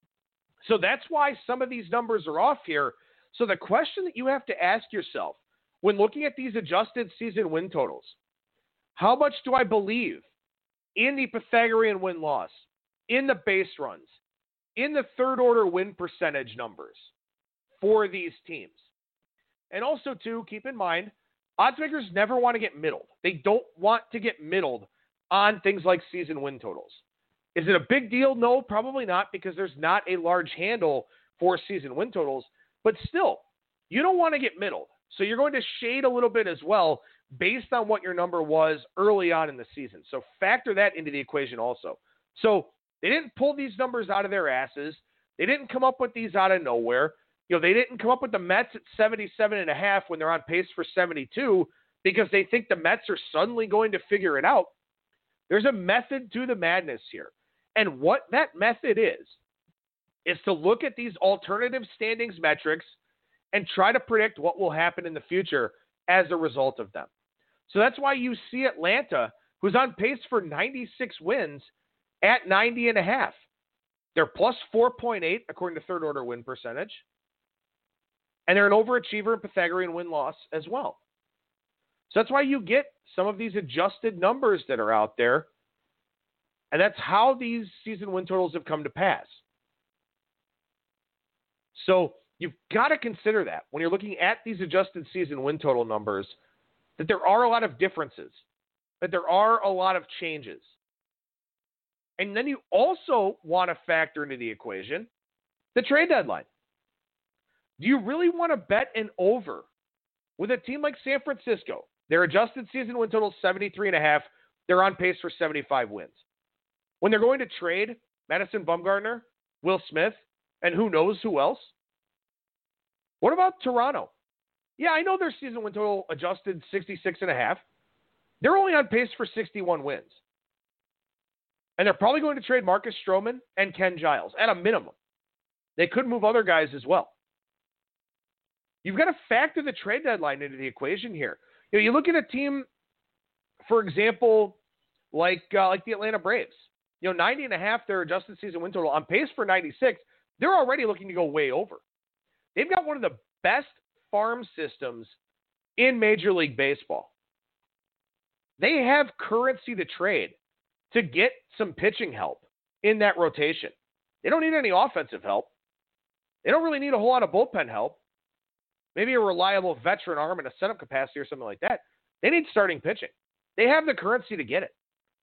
So that's why some of these numbers are off here. So the question that you have to ask yourself when looking at these adjusted season win totals, how much do I believe in the Pythagorean win-loss, in the base runs, in the third order win percentage numbers for these teams? And also, too, keep in mind, odds makers never want to get middled. They don't want to get middled on things like season win totals. Is it a big deal? No, probably not, because there's not a large handle for season win totals. But still, you don't want to get middled. So you're going to shade a little bit as well based on what your number was early on in the season. So factor that into the equation also. So they didn't pull these numbers out of their asses. They didn't come up with these out of nowhere. You know, they didn't come up with the Mets at seventy-seven and a half when they're on pace for seventy-two because they think the Mets are suddenly going to figure it out. There's a method to the madness here. And what that method is, is to look at these alternative standings metrics and try to predict what will happen in the future as a result of them. So that's why you see Atlanta, who's on pace for ninety-six wins, at ninety and a half. They're plus four point eight according to third order win percentage. And they're an overachiever in Pythagorean win-loss as well. So that's why you get some of these adjusted numbers that are out there. And that's how these season win totals have come to pass. So you've got to consider that when you're looking at these adjusted season win total numbers, that there are a lot of differences, that there are a lot of changes. And then you also want to factor into the equation the trade deadline. Do you really want to bet an over with a team like San Francisco? Their adjusted season win total is seventy-three and a half. They're on pace for seventy-five wins. When they're going to trade Madison Bumgarner, Will Smith, and who knows who else? What about Toronto? Yeah, I know their season win total adjusted sixty-six and a half. They're only on pace for sixty-one wins. And they're probably going to trade Marcus Stroman and Ken Giles at a minimum. They could move other guys as well. You've got to factor the trade deadline into the equation here. You know, you look at a team, for example, like uh, like the Atlanta Braves. You know, ninety and a half, their adjusted season win total, on pace for ninety-six. They're already looking to go way over. They've got one of the best farm systems in Major League Baseball. They have currency to trade to get some pitching help in that rotation. They don't need any offensive help. They don't really need a whole lot of bullpen help. Maybe a reliable veteran arm and a setup capacity or something like that. They need starting pitching. They have the currency to get it.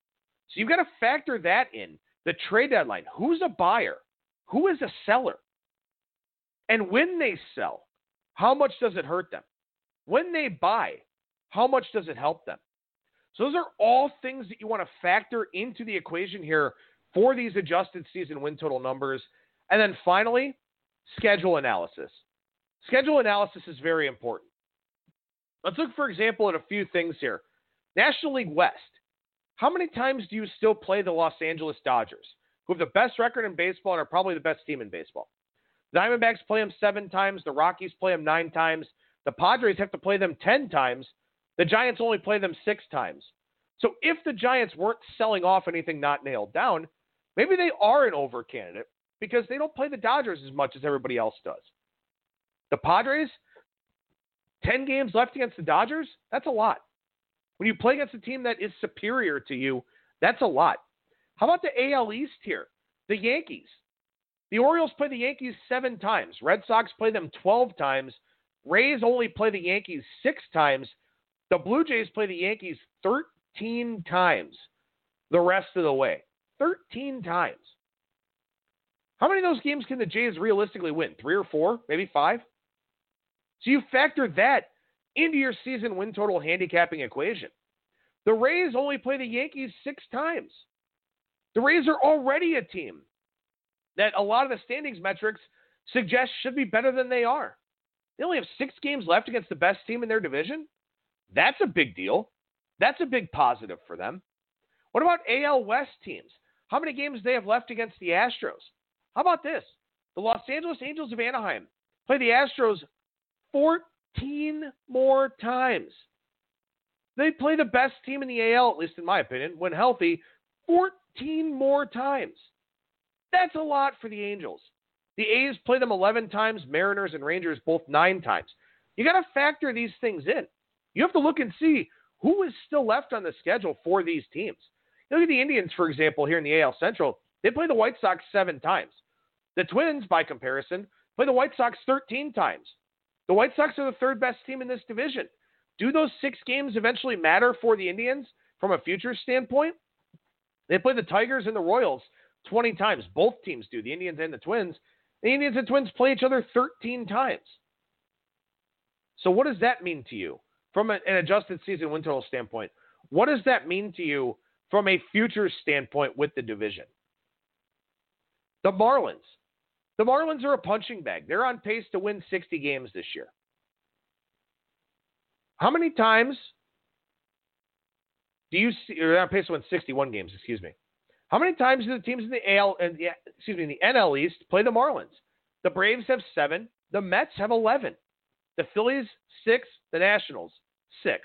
So you've got to factor that in. The trade deadline. Who's a buyer? Who is a seller? And when they sell, how much does it hurt them? When they buy, how much does it help them? So those are all things that you want to factor into the equation here for these adjusted season win total numbers. And then finally, schedule analysis. Schedule analysis is very important. Let's look, for example, at a few things here. National League West. How many times do you still play the Los Angeles Dodgers, who have the best record in baseball and are probably the best team in baseball? The Diamondbacks play them seven times. The Rockies play them nine times. The Padres have to play them ten times. The Giants only play them six times. So if the Giants weren't selling off anything not nailed down, maybe they are an over candidate because they don't play the Dodgers as much as everybody else does. The Padres, ten games left against the Dodgers, that's a lot. When you play against a team that is superior to you, that's a lot. How about the A L East here? The Yankees. The Orioles play the Yankees seven times. Red Sox play them twelve times. Rays only play the Yankees six times. The Blue Jays play the Yankees thirteen times the rest of the way. thirteen times. How many of those games can the Jays realistically win? Three or four? Maybe five? So you factor that into your season win total handicapping equation. The Rays only play the Yankees six times. The Rays are already a team that a lot of the standings metrics suggest should be better than they are. They only have six games left against the best team in their division. That's a big deal. That's a big positive for them. What about A L West teams? How many games do they have left against the Astros? How about this? The Los Angeles Angels of Anaheim play the Astros fourteen more times. They play the best team in the A L, at least in my opinion, when healthy, fourteen more times. That's a lot for the Angels. The A's play them eleven times, Mariners and Rangers both nine times. You got to factor these things in. You have to look and see who is still left on the schedule for these teams. Look at the Indians, for example, here in the A L Central. They play the White Sox seven times. The Twins, by comparison, play the White Sox thirteen times. The White Sox are the third best team in this division. Do those six games eventually matter for the Indians from a future standpoint? They play the Tigers and the Royals twenty times. Both teams do, the Indians and the Twins. The Indians and Twins play each other thirteen times. So what does that mean to you from an adjusted season win total standpoint? What does that mean to you from a future standpoint with the division? The Marlins. The Marlins are a punching bag. They're on pace to win sixty games this year. How many times do you see, or they're on pace to win sixty-one games, excuse me. How many times do the teams in the A L and excuse me, in the N L East play the Marlins? The Braves have seven. The Mets have eleven. The Phillies, six. The Nationals, six.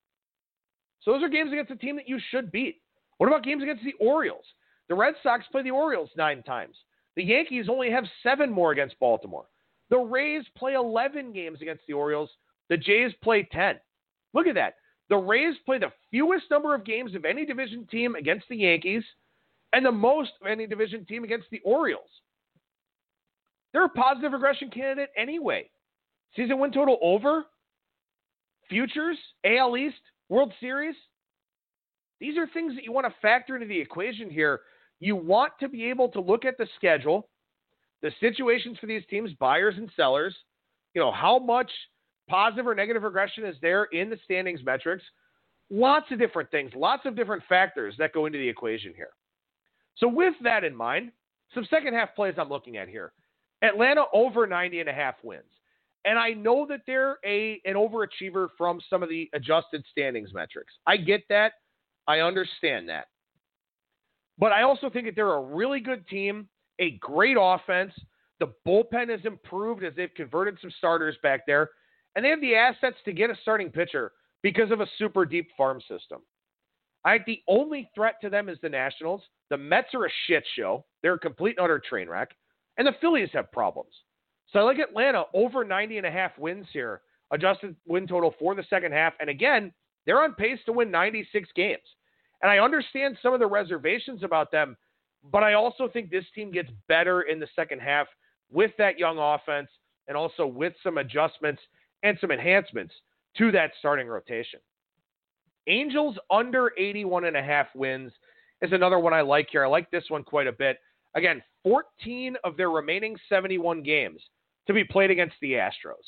So those are games against a team that you should beat. What about games against the Orioles? The Red Sox play the Orioles nine times. The Yankees only have seven more against Baltimore. The Rays play eleven games against the Orioles. The Jays play ten. Look at that. The Rays play the fewest number of games of any division team against the Yankees and the most of any division team against the Orioles. They're a positive regression candidate anyway. Season win total over. Futures, A L East, World Series. These are things that you want to factor into the equation here. You want to be able to look at the schedule, the situations for these teams, buyers and sellers, you know, how much positive or negative regression is there in the standings metrics. Lots of different things, lots of different factors that go into the equation here. So with that in mind, some second half plays I'm looking at here. Atlanta over ninety and a half wins. And I know that they're a an overachiever from some of the adjusted standings metrics. I get that. I understand that. But I also think that they're a really good team, a great offense. The bullpen has improved as they've converted some starters back there. And they have the assets to get a starting pitcher because of a super deep farm system. I think the only threat to them is the Nationals. The Mets are a shit show. They're a complete and utter train wreck. And the Phillies have problems. So I like Atlanta over ninety and a half wins here, adjusted win total for the second half. And again, they're on pace to win ninety-six games. And I understand some of the reservations about them, but I also think this team gets better in the second half with that young offense and also with some adjustments and some enhancements to that starting rotation. Angels under eighty-one and a half wins. is another one I like here. I like this one quite a bit. Again, fourteen of their remaining seventy-one games to be played against the Astros.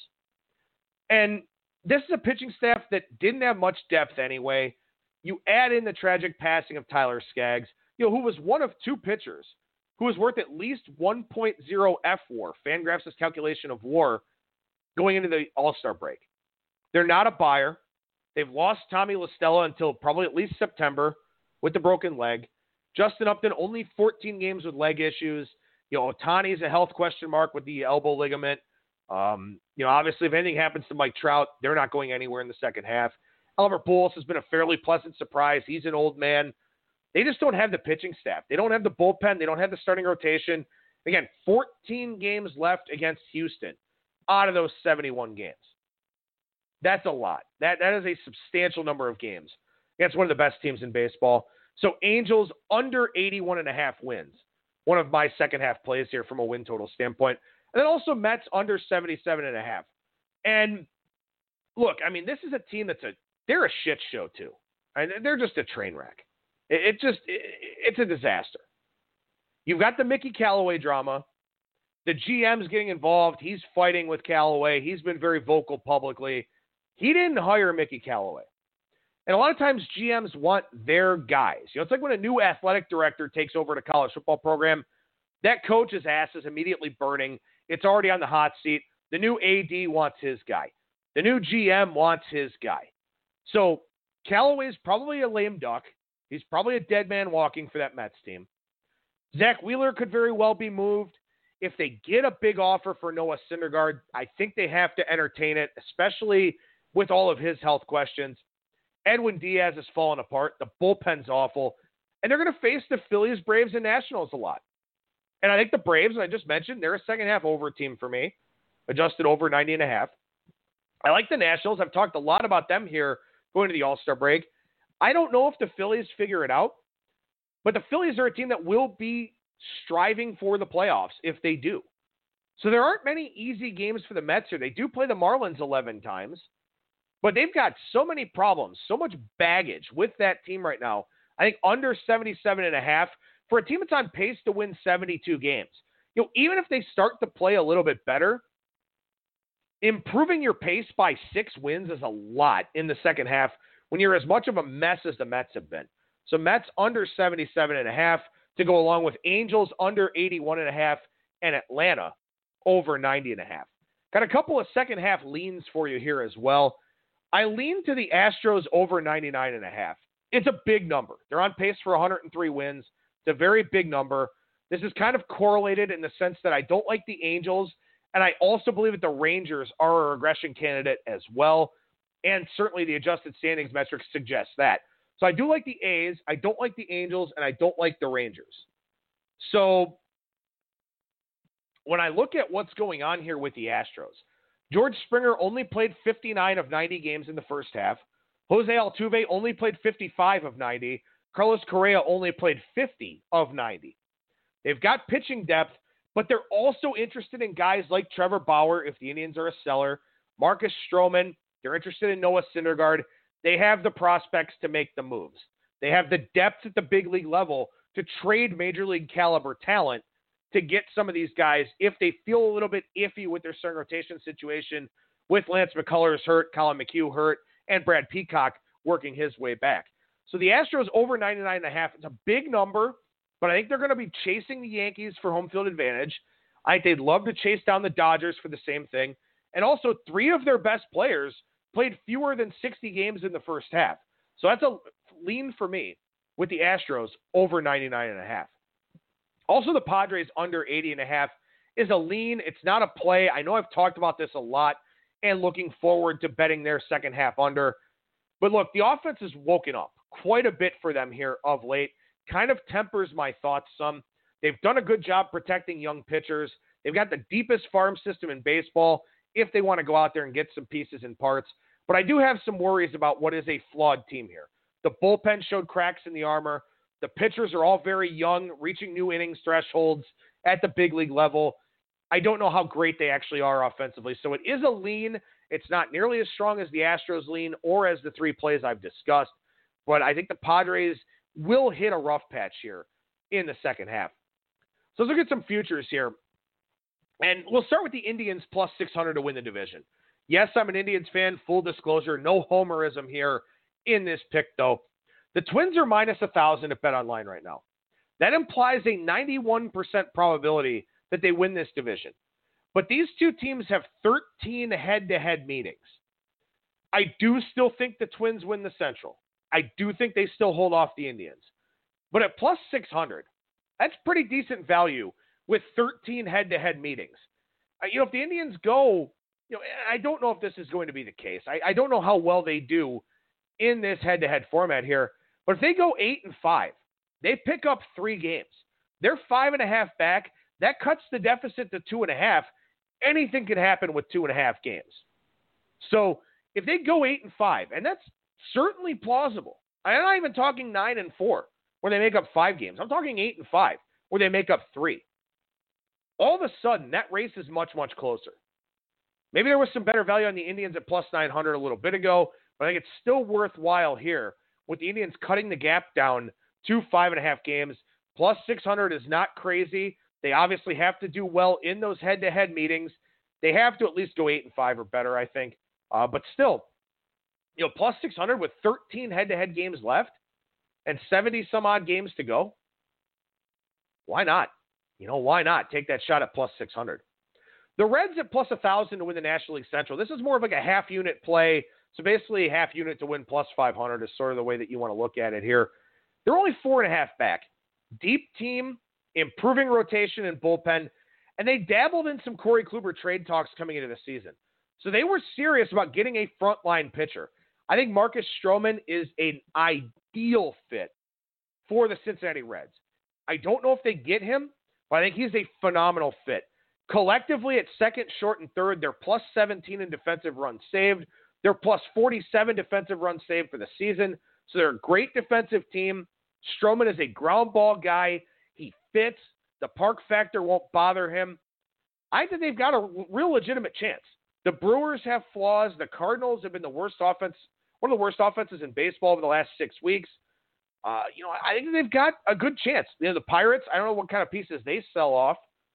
And this is a pitching staff that didn't have much depth anyway. You add in the tragic passing of Tyler Skaggs, you know, who was one of two pitchers who was worth at least one point oh F WAR, Fangraphs' calculation of WAR, going into the All-Star break. They're not a buyer. They've lost Tommy La Stella until probably at least September with the broken leg. Justin Upton, only fourteen games with leg issues. You know, Ohtani's a health question mark with the elbow ligament. Um, you know, obviously, if anything happens to Mike Trout, they're not going anywhere in the second half. Albert Pujols has been a fairly pleasant surprise. He's an old man. They just don't have the pitching staff. They don't have the bullpen. They don't have the starting rotation. Again, fourteen games left against Houston out of those seventy-one games. That's a lot. That that is a substantial number of games against one of the best teams in baseball. So Angels under eighty-one and a half wins. One of my second half plays here from a win total standpoint. And then also Mets under seventy-seven and a half. And look, I mean, this is a team that's a, they're a shit show too. I mean, they're just a train wreck. It, it just, it, it's a disaster. You've got the Mickey Callaway drama. The G M's getting involved. He's fighting with Callaway. He's been very vocal publicly. He didn't hire Mickey Callaway. And a lot of times G Ms want their guys. You know, it's like when a new athletic director takes over a college football program, that coach's ass is immediately burning. It's already on the hot seat. The new A D wants his guy. The new G M wants his guy. So Callaway's probably a lame duck. He's probably a dead man walking for that Mets team. Zach Wheeler could very well be moved. If they get a big offer for Noah Syndergaard, I think they have to entertain it, especially with all of his health questions. Edwin Diaz has fallen apart. The bullpen's awful. And they're going to face the Phillies, Braves, and Nationals a lot. And I think the Braves, I just mentioned, they're a second half over team for me. Adjusted over ninety and a half. I like the Nationals. I've talked a lot about them here going to the All-Star break. I don't know if the Phillies figure it out, but the Phillies are a team that will be striving for the playoffs if they do. So there aren't many easy games for the Mets here. They do play the Marlins eleven times, but they've got so many problems, so much baggage with that team right now. I think under seventy-seven and a half for a team that's on pace to win seventy-two games. You know, even if they start to play a little bit better, improving your pace by six wins is a lot in the second half when you're as much of a mess as the Mets have been. So Mets under seventy-seven and a half to go along with Angels under eighty-one and a half and Atlanta over ninety and a half. Got a couple of second half leans for you here as well. I lean to the Astros over ninety-nine and a half. It's a big number. They're on pace for one hundred three wins. It's a very big number. This is kind of correlated in the sense that I don't like the Angels, and I also believe that the Rangers are a regression candidate as well, and certainly the adjusted standings metrics suggest that. So I do like the A's, I don't like the Angels, and I don't like the Rangers. So when I look at what's going on here with the Astros, George Springer only played fifty-nine of ninety games in the first half. Jose Altuve only played fifty-five of ninety. Carlos Correa only played fifty of ninety. They've got pitching depth, but they're also interested in guys like Trevor Bauer if the Indians are a seller, Marcus Stroman. They're interested in Noah Syndergaard. They have the prospects to make the moves. They have the depth at the big league level to trade major league caliber talent to get some of these guys if they feel a little bit iffy with their starting rotation situation with Lance McCullers hurt, Colin McHugh hurt, and Brad Peacock working his way back. So the Astros over ninety-nine and a half. It's a big number, but I think they're going to be chasing the Yankees for home field advantage. I think they'd love to chase down the Dodgers for the same thing. And also, three of their best players played fewer than sixty games in the first half. So that's a lean for me with the Astros over ninety-nine and a half. Also, the Padres under eighty and a half is a lean. It's not a play. I know I've talked about this a lot and looking forward to betting their second half under. But look, the offense has woken up quite a bit for them here of late. Kind of tempers my thoughts some. They've done a good job protecting young pitchers. They've got the deepest farm system in baseball if they want to go out there and get some pieces and parts. But I do have some worries about what is a flawed team here. The bullpen showed cracks in the armor. The pitchers are all very young, reaching new innings thresholds at the big league level. I don't know how great they actually are offensively. So it is a lean. It's not nearly as strong as the Astros lean or as the three plays I've discussed. But I think the Padres will hit a rough patch here in the second half. So let's look at some futures here. And we'll start with the Indians plus six hundred to win the division. Yes, I'm an Indians fan, full disclosure. No homerism here in this pick, though. The Twins are minus one thousand at BetOnline right now. That implies a ninety-one percent probability that they win this division. But these two teams have thirteen head-to-head meetings. I do still think the Twins win the Central. I do think they still hold off the Indians. But at plus six hundred, that's pretty decent value with thirteen head-to-head meetings. Uh, you know, if the Indians go, you know, I don't know if this is going to be the case. I, I don't know how well they do in this head-to-head format here. But if they go eight and five, they pick up three games. They're five and a half back. That cuts the deficit to two and a half. Anything can happen with two and a half games. So if they go eight and five, and that's certainly plausible. I'm not even talking nine and four, where they make up five games. I'm talking eight and five, where they make up three. All of a sudden, that race is much, much closer. Maybe there was some better value on the Indians at plus nine hundred a little bit ago, but I think it's still worthwhile here with the Indians cutting the gap down to five and a half games. Plus six hundred is not crazy. They obviously have to do well in those head-to-head meetings. They have to at least go eight and five or better, I think. Uh, but still, you know, plus six hundred with thirteen head-to-head games left and seventy some odd games to go. Why not? You know, why not? Take that shot at plus six hundred. The Reds at plus one thousand to win the National League Central. This is more of like a half unit play. So basically a half unit to win plus five hundred is sort of the way that you want to look at it here. They're only four and a half back. Deep team, improving rotation and bullpen, and they dabbled in some Corey Kluber trade talks coming into the season. So they were serious about getting a frontline pitcher. I think Marcus Stroman is an ideal fit for the Cincinnati Reds. I don't know if they get him, but I think he's a phenomenal fit. Collectively at second, short, and third, they're plus seventeen in defensive runs saved. They're plus forty-seven defensive runs saved for the season. So they're a great defensive team. Stroman is a ground ball guy. He fits. The park factor won't bother him. I think they've got a real legitimate chance. The Brewers have flaws. The Cardinals have been the worst offense, one of the worst offenses in baseball over the last six weeks. Uh, you know, I think they've got a good chance. You know, the Pirates, I don't know what kind of pieces they sell off.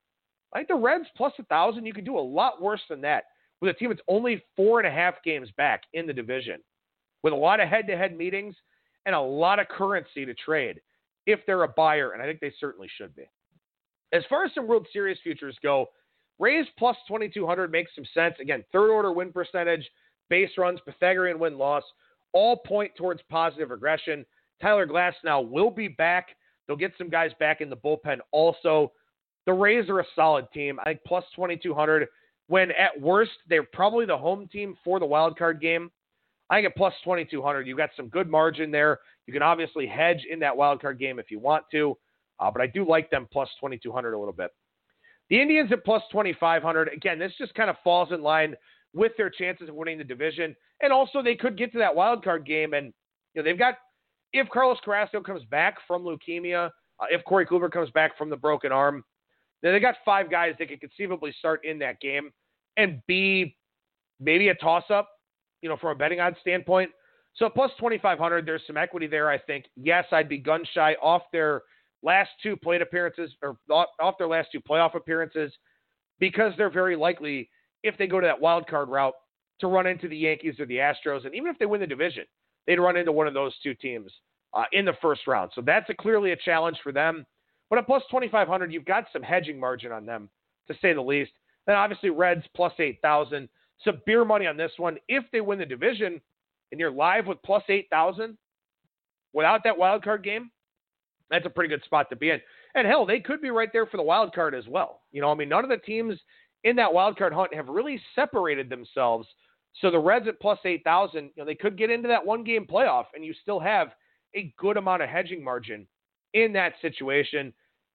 I think the Reds plus a thousand, you could do a lot worse than that with a team that's only four and a half games back in the division, with a lot of head-to-head meetings and a lot of currency to trade if they're a buyer, and I think they certainly should be. As far as some World Series futures go, Rays plus twenty-two hundred makes some sense. Again, third-order win percentage, base runs, Pythagorean win-loss, all point towards positive regression. Tyler Glasnow will be back. They'll get some guys back in the bullpen also. The Rays are a solid team. I think plus twenty-two hundred, when at worst, they're probably the home team for the wild card game. I think at plus twenty-two hundred, you've got some good margin there. You can obviously hedge in that wild card game if you want to, uh, but I do like them plus twenty-two hundred a little bit. The Indians at plus twenty-five hundred. Again, this just kind of falls in line with their chances of winning the division. And also, they could get to that wild card game. And you know, they've got, if Carlos Carrasco comes back from leukemia, uh, if Corey Kluber comes back from the broken arm, then they got five guys that could conceivably start in that game and be maybe a toss-up, you know, from a betting odds standpoint. So plus twenty-five hundred, there's some equity there, I think. Yes, I'd be gun-shy off their last two plate appearances, or off their last two playoff appearances, because they're very likely, if they go to that wild card route, to run into the Yankees or the Astros. And even if they win the division, they'd run into one of those two teams uh, in the first round. So that's a, clearly a challenge for them. But at plus twenty-five hundred, you've got some hedging margin on them, to say the least. Then obviously Reds plus eight thousand. Some beer money on this one. If they win the division and you're live with plus eight thousand without that wild card game, that's a pretty good spot to be in. And hell, they could be right there for the wild card as well. You know, I mean, none of the teams in that wild card hunt have really separated themselves. So the Reds at plus eight thousand, you know, they could get into that one game playoff and you still have a good amount of hedging margin in that situation.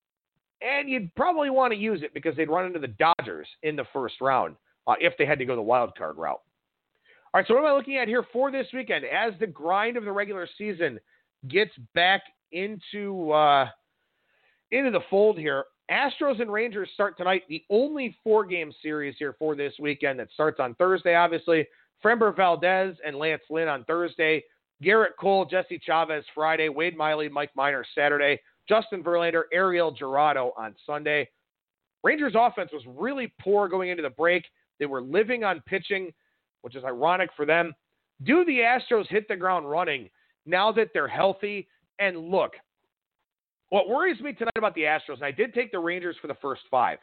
And you'd probably want to use it because they'd run into the Dodgers in the first round uh, if they had to go the wild card route. All right, so what am I looking at here for this weekend? As the grind of the regular season gets back into uh, into the fold here, Astros and Rangers start tonight. The only four-game series here for this weekend that starts on Thursday, obviously. Framber Valdez and Lance Lynn on Thursday. Garrett Cole, Jesse Chavez Friday, Wade Miley, Mike Minor Saturday, Justin Verlander, Ariel Jurado on Sunday. Rangers offense was really poor going into the break. They were living on pitching, which is ironic for them. Do the Astros hit the ground running now that they're healthy? And look, what worries me tonight about the Astros, and I did take the Rangers for the first five.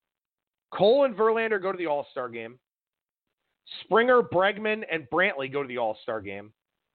Cole and Verlander go to the All-Star game. Springer, Bregman, and Brantley go to the All-Star game.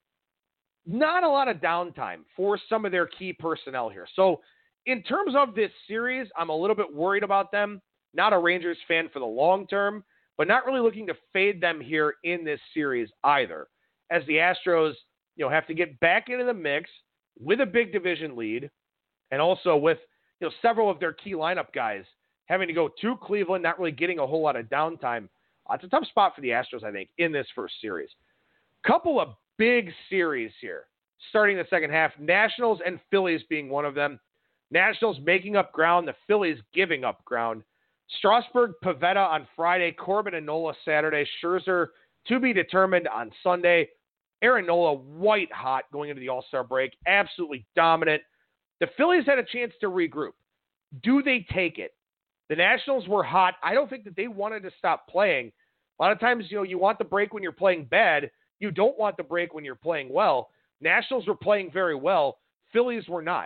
Not a lot of downtime for some of their key personnel here. So in terms of this series, I'm a little bit worried about them. Not a Rangers fan for the long term, but not really looking to fade them here in this series either, as the Astros, you know, have to get back into the mix with a big division lead, and also with, you know, several of their key lineup guys having to go to Cleveland, not really getting a whole lot of downtime. Uh, it's a tough spot for the Astros, I think, in this first series. Couple of big series here, starting the second half. Nationals and Phillies being one of them. Nationals making up ground, the Phillies giving up ground. Strasburg, Pivetta on Friday, Corbin and Nola Saturday, Scherzer to be determined on Sunday. Aaron Nola white hot going into the All-Star break, absolutely dominant. The Phillies had a chance to regroup. Do they take it? The Nationals were hot. I don't think that they wanted to stop playing. A lot of times, you know, you want the break when you're playing bad. You don't want the break when you're playing well. Nationals were playing very well. Phillies were not.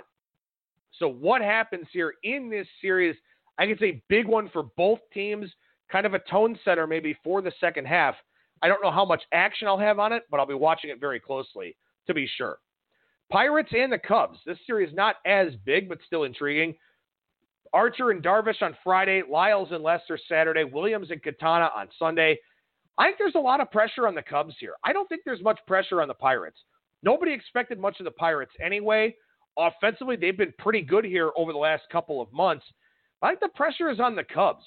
So what happens here in this series? I think it's a big one for both teams, kind of a tone setter maybe for the second half. I don't know how much action I'll have on it, but I'll be watching it very closely to be sure. Pirates and the Cubs. This series not as big, but still intriguing. Archer and Darvish on Friday, Lyles and Lester Saturday, Williams and Katana on Sunday. I think there's a lot of pressure on the Cubs here. I don't think there's much pressure on the Pirates. Nobody expected much of the Pirates anyway. Offensively, they've been pretty good here over the last couple of months. I think the pressure is on the Cubs.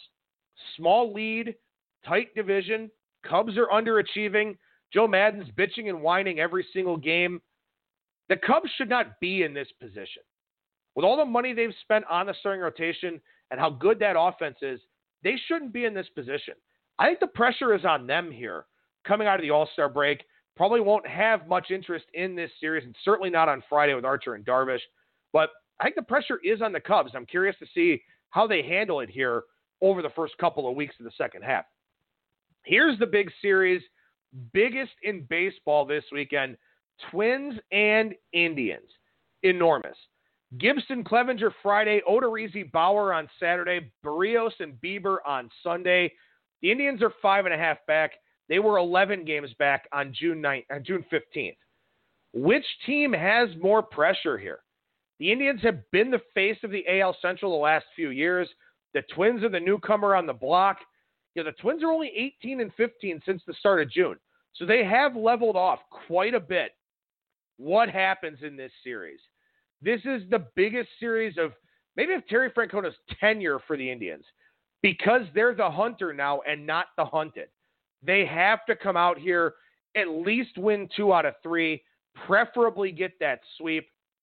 Small lead, tight division. Cubs are underachieving. Joe Maddon's bitching and whining every single game. The Cubs should not be in this position. With all the money they've spent on the starting rotation and how good that offense is, they shouldn't be in this position. I think the pressure is on them here coming out of the All-Star break. Probably won't have much interest in this series, and certainly not on Friday with Archer and Darvish. But I think the pressure is on the Cubs. I'm curious to see how they handle it here over the first couple of weeks of the second half. Here's the big series, biggest in baseball this weekend, Twins and Indians. Enormous. Gibson, Clevenger Friday, Odorizzi, Bauer on Saturday, Barrios and Bieber on Sunday. The Indians are five and a half back. They were eleven games back on June ninth, on June fifteenth. Which team has more pressure here? The Indians have been the face of the A L Central the last few years. The Twins are the newcomer on the block. You know, the Twins are only eighteen and fifteen since the start of June. So they have leveled off quite a bit. What happens in this series? This is the biggest series of maybe of Terry Francona's tenure for the Indians, because they're the hunter now and not the hunted. They have to come out here, at least win two out of three, preferably get that sweep.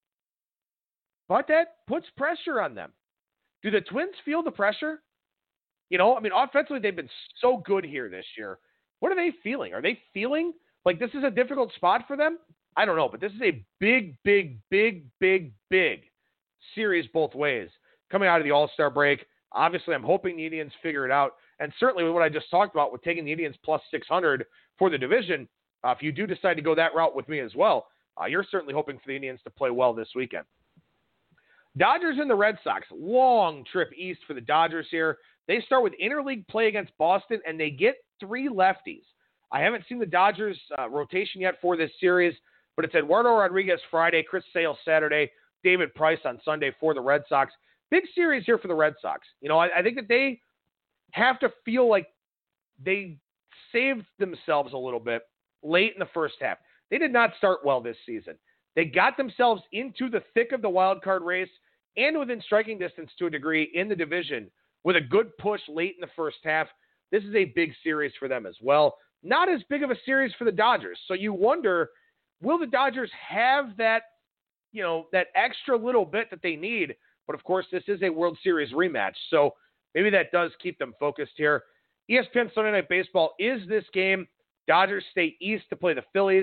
But that puts pressure on them. Do the Twins feel the pressure? You know, I mean, offensively, they've been so good here this year. What are they feeling? Are they feeling like this is a difficult spot for them? I don't know, but this is a big, big, big, big, big series both ways coming out of the All-Star break. Obviously, I'm hoping the Indians figure it out. And certainly with what I just talked about with taking the Indians plus six hundred for the division, uh, if you do decide to go that route with me as well, uh, you're certainly hoping for the Indians to play well this weekend. Dodgers and the Red Sox. Long trip east for the Dodgers here. They start with interleague play against Boston, and they get three lefties. I haven't seen the Dodgers uh, rotation yet for this series, but it's Eduardo Rodriguez Friday, Chris Sale Saturday, David Price on Sunday for the Red Sox. Big series here for the Red Sox. You know, I, I think that they have to feel like they saved themselves a little bit late in the first half. They did not start well this season. They got themselves into the thick of the wild card race and within striking distance to a degree in the division with a good push late in the first half. This is a big series for them as well. Not as big of a series for the Dodgers. So you wonder, will the Dodgers have that, you know, that extra little bit that they need? But of course, this is a World Series rematch. So maybe that does keep them focused here. E S P N Sunday Night Baseball is this game. Dodgers stay east to play the Phillies.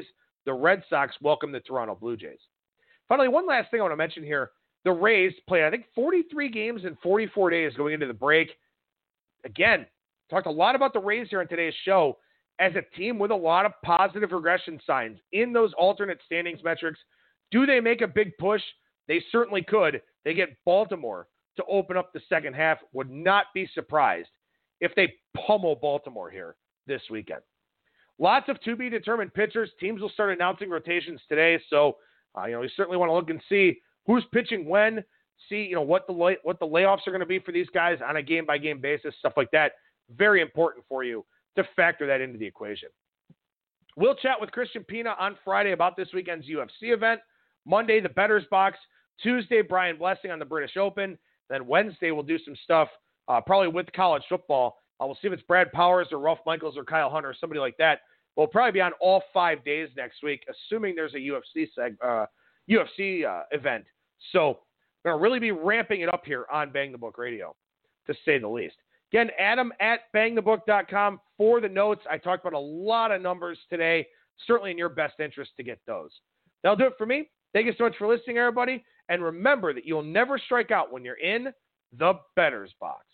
the Red Sox welcome the Toronto Blue Jays. Finally, one last thing I want to mention here. The Rays played, I think, forty-three games in forty-four days going into the break. Again, talked a lot about the Rays here on today's show as a team with a lot of positive regression signs in those alternate standings metrics. Do they make a big push? They certainly could. They get Baltimore to open up the second half. Would not be surprised if they pummel Baltimore here this weekend. Lots of to-be-determined pitchers. Teams will start announcing rotations today, so uh, you know, you certainly want to look and see who's pitching when, see you know what the lay- what the layoffs are going to be for these guys on a game-by-game basis, stuff like that. Very important for you to factor that into the equation. We'll chat with Christian Pina on Friday about this weekend's U F C event. Monday, the Bettors Box. Tuesday, Brian Blessing on the British Open. Then Wednesday, we'll do some stuff uh, probably with college football. Uh, we'll see if it's Brad Powers or Ralph Michaels or Kyle Hunter or somebody like that. We'll probably be on all five days next week, assuming there's a U F C seg- uh, U F C uh, event. So we're going to really be ramping it up here on Bang the Book Radio, to say the least. Again, Adam at bang the book dot com for the notes. I talked about a lot of numbers today. Certainly in your best interest to get those. That'll do it for me. Thank you so much for listening, everybody. And remember that you'll never strike out when you're in the Bettors Box.